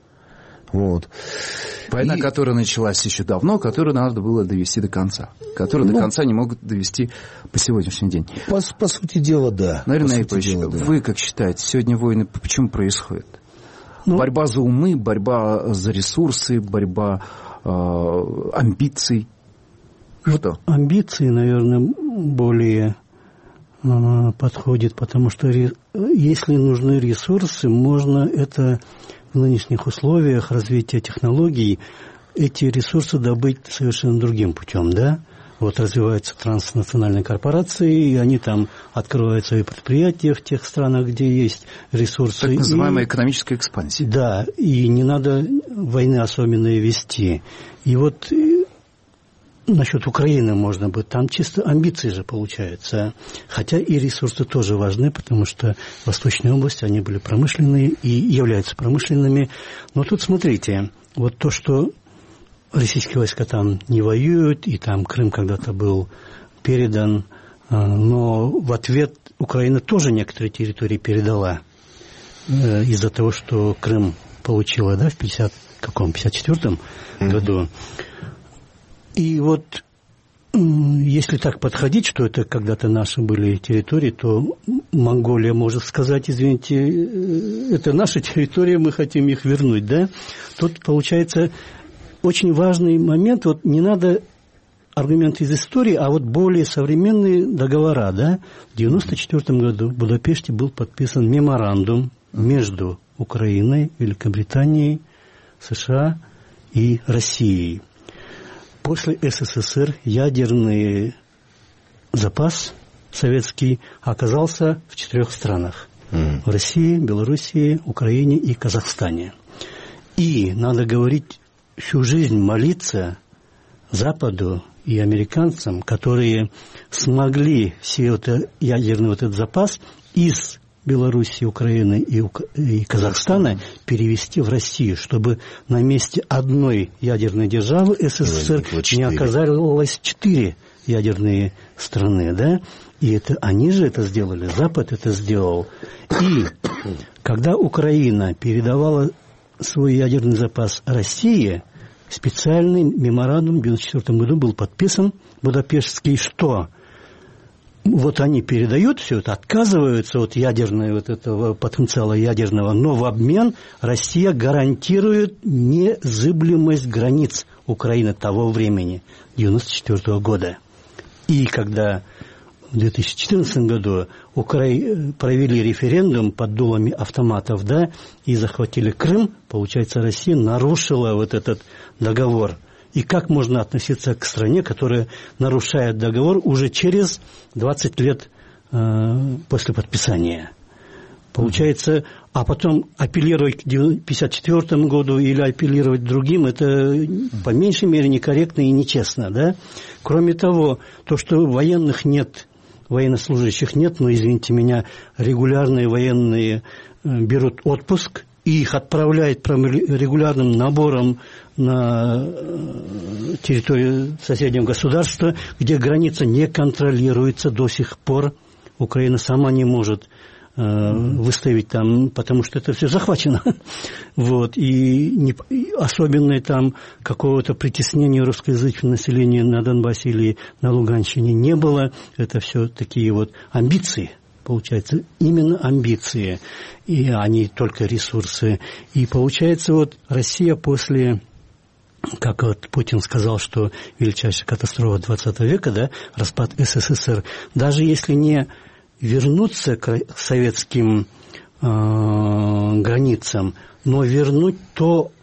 Война, которая началась еще давно, которую надо было довести до конца. Которую до конца не могут довести по сегодняшний день. По сути дела, да. Наверное, вы как считаете, сегодня войны почему происходят? Борьба за умы, борьба за ресурсы, борьба амбиций. Что? Амбиции, наверное, более подходит, потому что если нужны ресурсы, можно это в нынешних условиях развития технологий эти ресурсы добыть совершенно другим путем, да? Вот развиваются транснациональные корпорации, и они там открывают свои предприятия в тех странах, где есть ресурсы. Так называемая экономическая экспансия. Да, и не надо войны особенные вести. И вот насчет Украины можно бы, там чисто амбиции же получаются. Хотя и ресурсы тоже важны, потому что восточные области, они были промышленные и являются промышленными. Но тут смотрите, вот то, что российские войска там не воюют, и там Крым когда-то был передан, но в ответ Украина тоже некоторые территории передала из-за того, что Крым получила, да, в 54-м году. И вот если так подходить, что это когда-то наши были территории, то Монголия может сказать, извините, это наша территория, мы хотим их вернуть, да? Тут получается очень важный момент, вот не надо аргументы из истории, а вот более современные договора, да? В 1994 году в Будапеште был подписан меморандум между Украиной, Великобританией, США и Россией. После СССР ядерный запас советский оказался в 4 странах. В России, Белоруссии, Украине и Казахстане. И, надо говорить, всю жизнь молиться Западу и американцам, которые смогли все это ядерный вот этот запас из Белоруссии, Украины и Казахстана перевести в Россию, чтобы на месте одной ядерной державы СССР не оказалось 4 ядерные страны, да? И это они же это сделали, Запад это сделал. И когда Украина передавала свой ядерный запас России, специальный меморандум в 1994 году был подписан Будапештский, что вот они передают все это, отказываются от ядерного вот этого потенциала ядерного, но в обмен Россия гарантирует незыблемость границ Украины того времени, 1994 года. И когда в 2014 году провели референдум под дулами автоматов, да, и захватили Крым, получается, Россия нарушила вот этот договор. И как можно относиться к стране, которая нарушает договор уже через 20 лет после подписания? Получается, а потом апеллировать к 1954 году или апеллировать другим, это по меньшей мере некорректно и нечестно, да? Кроме того, то, что военных нет, военнослужащих нет, но, извините меня, регулярные военные берут отпуск, и их отправляют регулярным набором на территорию соседнего государства, где граница не контролируется до сих пор. Украина сама не может выставить там, потому что это все захвачено. Вот. И особенно там какого-то притеснения русскоязычного населения на Донбассе или на Луганщине не было. Это все такие вот амбиции. Получается, именно амбиции, и они только ресурсы. И получается, вот Россия после, как вот Путин сказал, что величайшая катастрофа 20 века, да, распад СССР, даже если не вернуться к советским границам, но вернуть то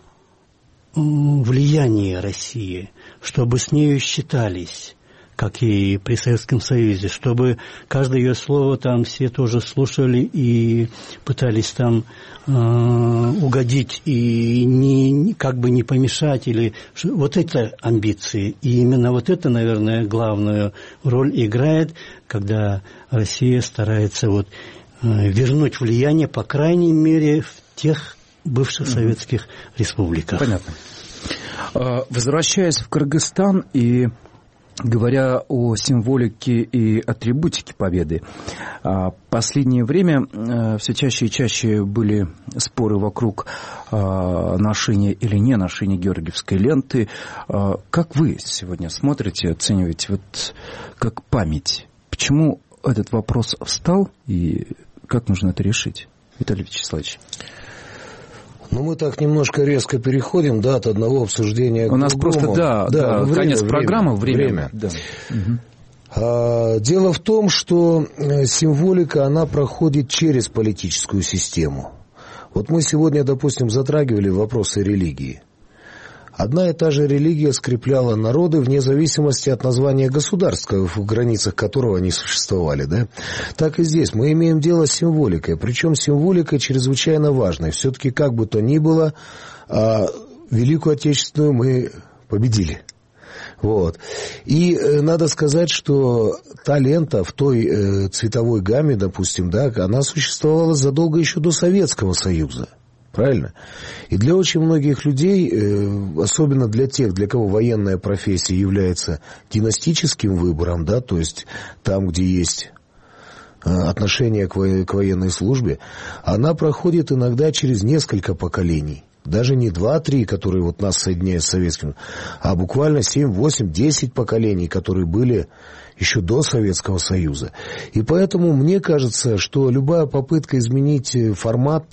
влияние России, чтобы с нею считались, как и при Советском Союзе, чтобы каждое ее слово там все тоже слушали и пытались там угодить и как бы не помешать. Или вот это амбиции. И именно вот это, наверное, главную роль играет, когда Россия старается вот вернуть влияние, по крайней мере, в тех бывших советских республиках. Понятно. Возвращаясь в Кыргызстан и говоря о символике и атрибутике победы, в последнее время все чаще и чаще были споры вокруг ношения или не ношения георгиевской ленты. Как вы сегодня смотрите, оцениваете вот как память? Почему этот вопрос встал и как нужно это решить, Виталий Вячеславович? Ну, мы так немножко резко переходим, да, от одного обсуждения к другому. У нас просто, да, конец программы, время. Да. Дело в том, что символика, она проходит через политическую систему. Вот мы сегодня, допустим, затрагивали вопросы религии. одна и та же религия скрепляла народы вне зависимости от названия государства, в границах которого они существовали, да? Так и здесь мы имеем дело с символикой, причем символикой чрезвычайно важной. Все-таки, как бы то ни было, Великую Отечественную мы победили. Вот. И надо сказать, что та лента в той цветовой гамме, допустим, да, она существовала задолго еще до Советского Союза. Правильно? И для очень многих людей, особенно для тех, для кого военная профессия является династическим выбором, да, то есть там, где есть отношение к военной службе, она проходит иногда через несколько поколений. Даже не 2-3, которые вот нас соединяют с советским, а буквально 7, 8, 10 поколений, которые были еще до Советского Союза. И поэтому мне кажется, что любая попытка изменить формат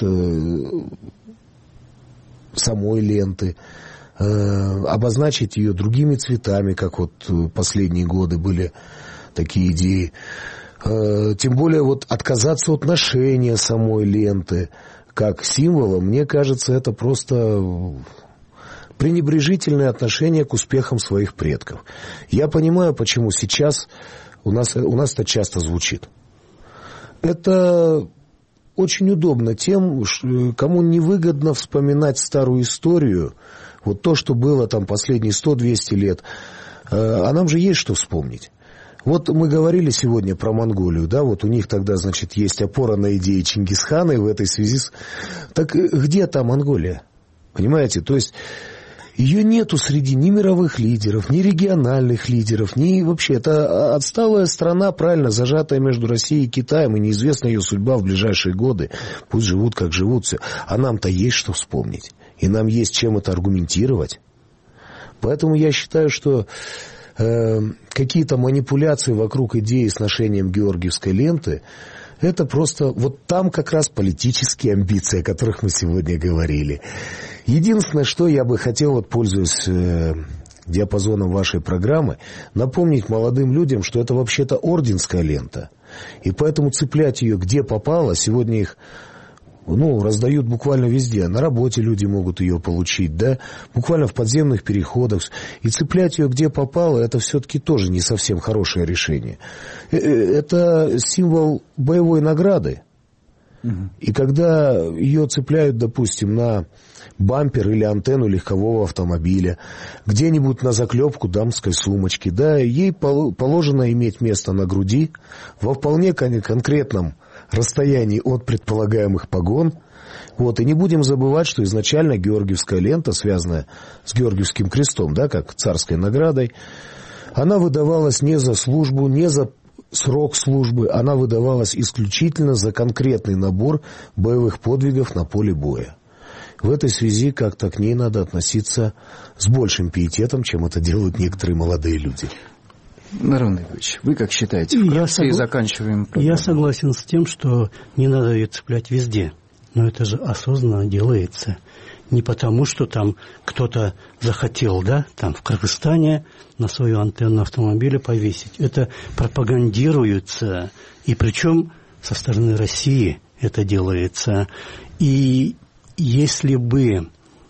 самой ленты, обозначить ее другими цветами, как вот последние годы были такие идеи, тем более вот отказаться от ношения самой ленты как символа, мне кажется, это просто пренебрежительное отношение к успехам своих предков. Я понимаю, почему сейчас у нас это часто звучит. Это очень удобно тем, кому невыгодно вспоминать старую историю, вот то, что было там последние 100-200 лет, а нам же есть что вспомнить. Вот мы говорили сегодня про Монголию, да, вот у них тогда, значит, есть опора на идеи Чингисхана, и в этой связи... Так где та Монголия? Понимаете? То есть ее нету среди ни мировых лидеров, ни региональных лидеров, ни вообще... Это отсталая страна, правильно, зажатая между Россией и Китаем, и неизвестна ее судьба в ближайшие годы. Пусть живут, как живут, все. А нам-то есть что вспомнить. И нам есть чем это аргументировать. Поэтому я считаю, что... какие-то манипуляции вокруг идеи с ношением георгиевской ленты, это просто вот там как раз политические амбиции, о которых мы сегодня говорили. Единственное, что я бы хотел, вот пользуясь диапазоном вашей программы, напомнить молодым людям, что это вообще-то орденская лента. И поэтому цеплять ее где попало, сегодня их раздают буквально везде. На работе люди могут ее получить, да, буквально в подземных переходах. И цеплять ее где попало, это все-таки тоже не совсем хорошее решение. Это символ боевой награды. И когда ее цепляют, допустим, на бампер или антенну легкового автомобиля, где-нибудь на заклепку дамской сумочки, да, ей положено иметь место на груди во вполне конкретном расстоянии от предполагаемых погон. Вот. И не будем забывать, что изначально георгиевская лента, связанная с Георгиевским крестом, да, как царской наградой, она выдавалась не за службу, не за срок службы, она выдавалась исключительно за конкретный набор боевых подвигов на поле боя. В этой связи как-то к ней надо относиться с большим пиететом, чем это делают некоторые молодые люди. Нарон Ильич, вы как считаете? Вкратце и заканчиваем программу. Я согласен с тем, что не надо ее цеплять везде. Но это же осознанно делается. Не потому, что там кто-то захотел, да, там в Кыргызстане на свою антенну автомобиля повесить. Это пропагандируется, и причем со стороны России это делается. И если бы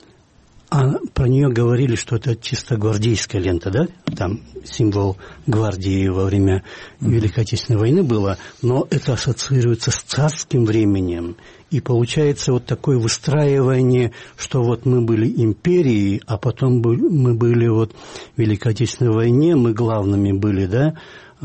про нее говорили, что это чисто гвардейская лента, да, там символ гвардии во время Великой Отечественной войны было, но это ассоциируется с царским временем. И получается вот такое выстраивание, что вот мы были империей, а потом мы были вот в Великой Отечественной войне, мы главными были, да,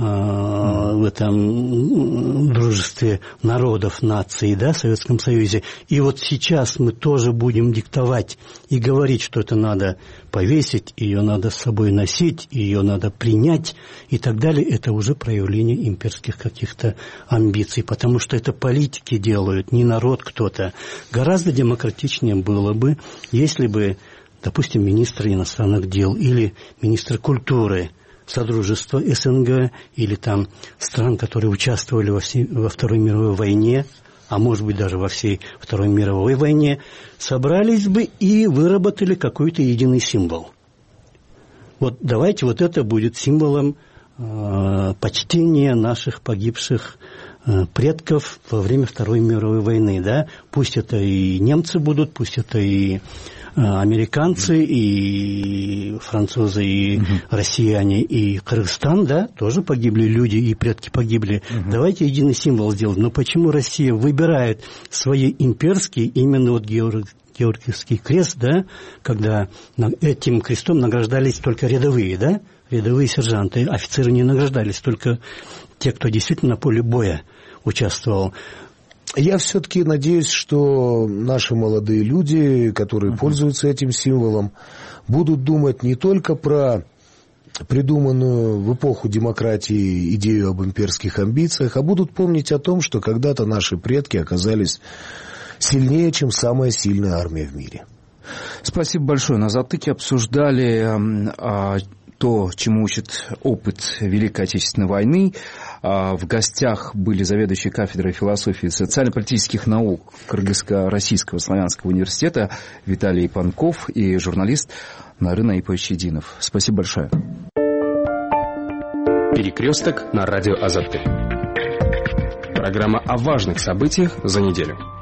в этом дружестве народов, наций, да, в Советском Союзе. И вот сейчас мы тоже будем диктовать и говорить, что это надо повесить, ее надо с собой носить, ее надо принять и так далее. Это уже проявление имперских каких-то амбиций, потому что это политики делают, не народ кто-то. Гораздо демократичнее было бы, если бы, допустим, министр иностранных дел или министр культуры Содружества СНГ или там стран, которые участвовали во Второй мировой войне, а может быть даже во всей Второй мировой войне, собрались бы и выработали какой-то единый символ. Вот давайте вот это будет символом почтения наших погибших предков во время Второй мировой войны, да? Пусть это и немцы будут, пусть это и американцы, и французы, и россияне, и Кыргызстан, да, тоже погибли люди, и предки погибли. Давайте единый символ сделаем. Но почему Россия выбирает свои имперские, именно вот Георгиевский крест, да, когда этим крестом награждались только рядовые, да, рядовые сержанты, офицеры не награждались, только те, кто действительно на поле боя участвовал. Я все-таки надеюсь, что наши молодые люди, которые пользуются этим символом, будут думать не только про придуманную в эпоху демократии идею об имперских амбициях, а будут помнить о том, что когда-то наши предки оказались сильнее, чем самая сильная армия в мире. Спасибо большое. На «Затыке» обсуждали то, чему учит опыт Великой Отечественной войны. В гостях были заведующий кафедрой философии и социально-политических наук Кыргызско-Российского славянского университета Виталий Панков и журналист Нарына Ипойчединов. Спасибо большое. «Перекресток» на радио «Азатты». Программа о важных событиях за неделю.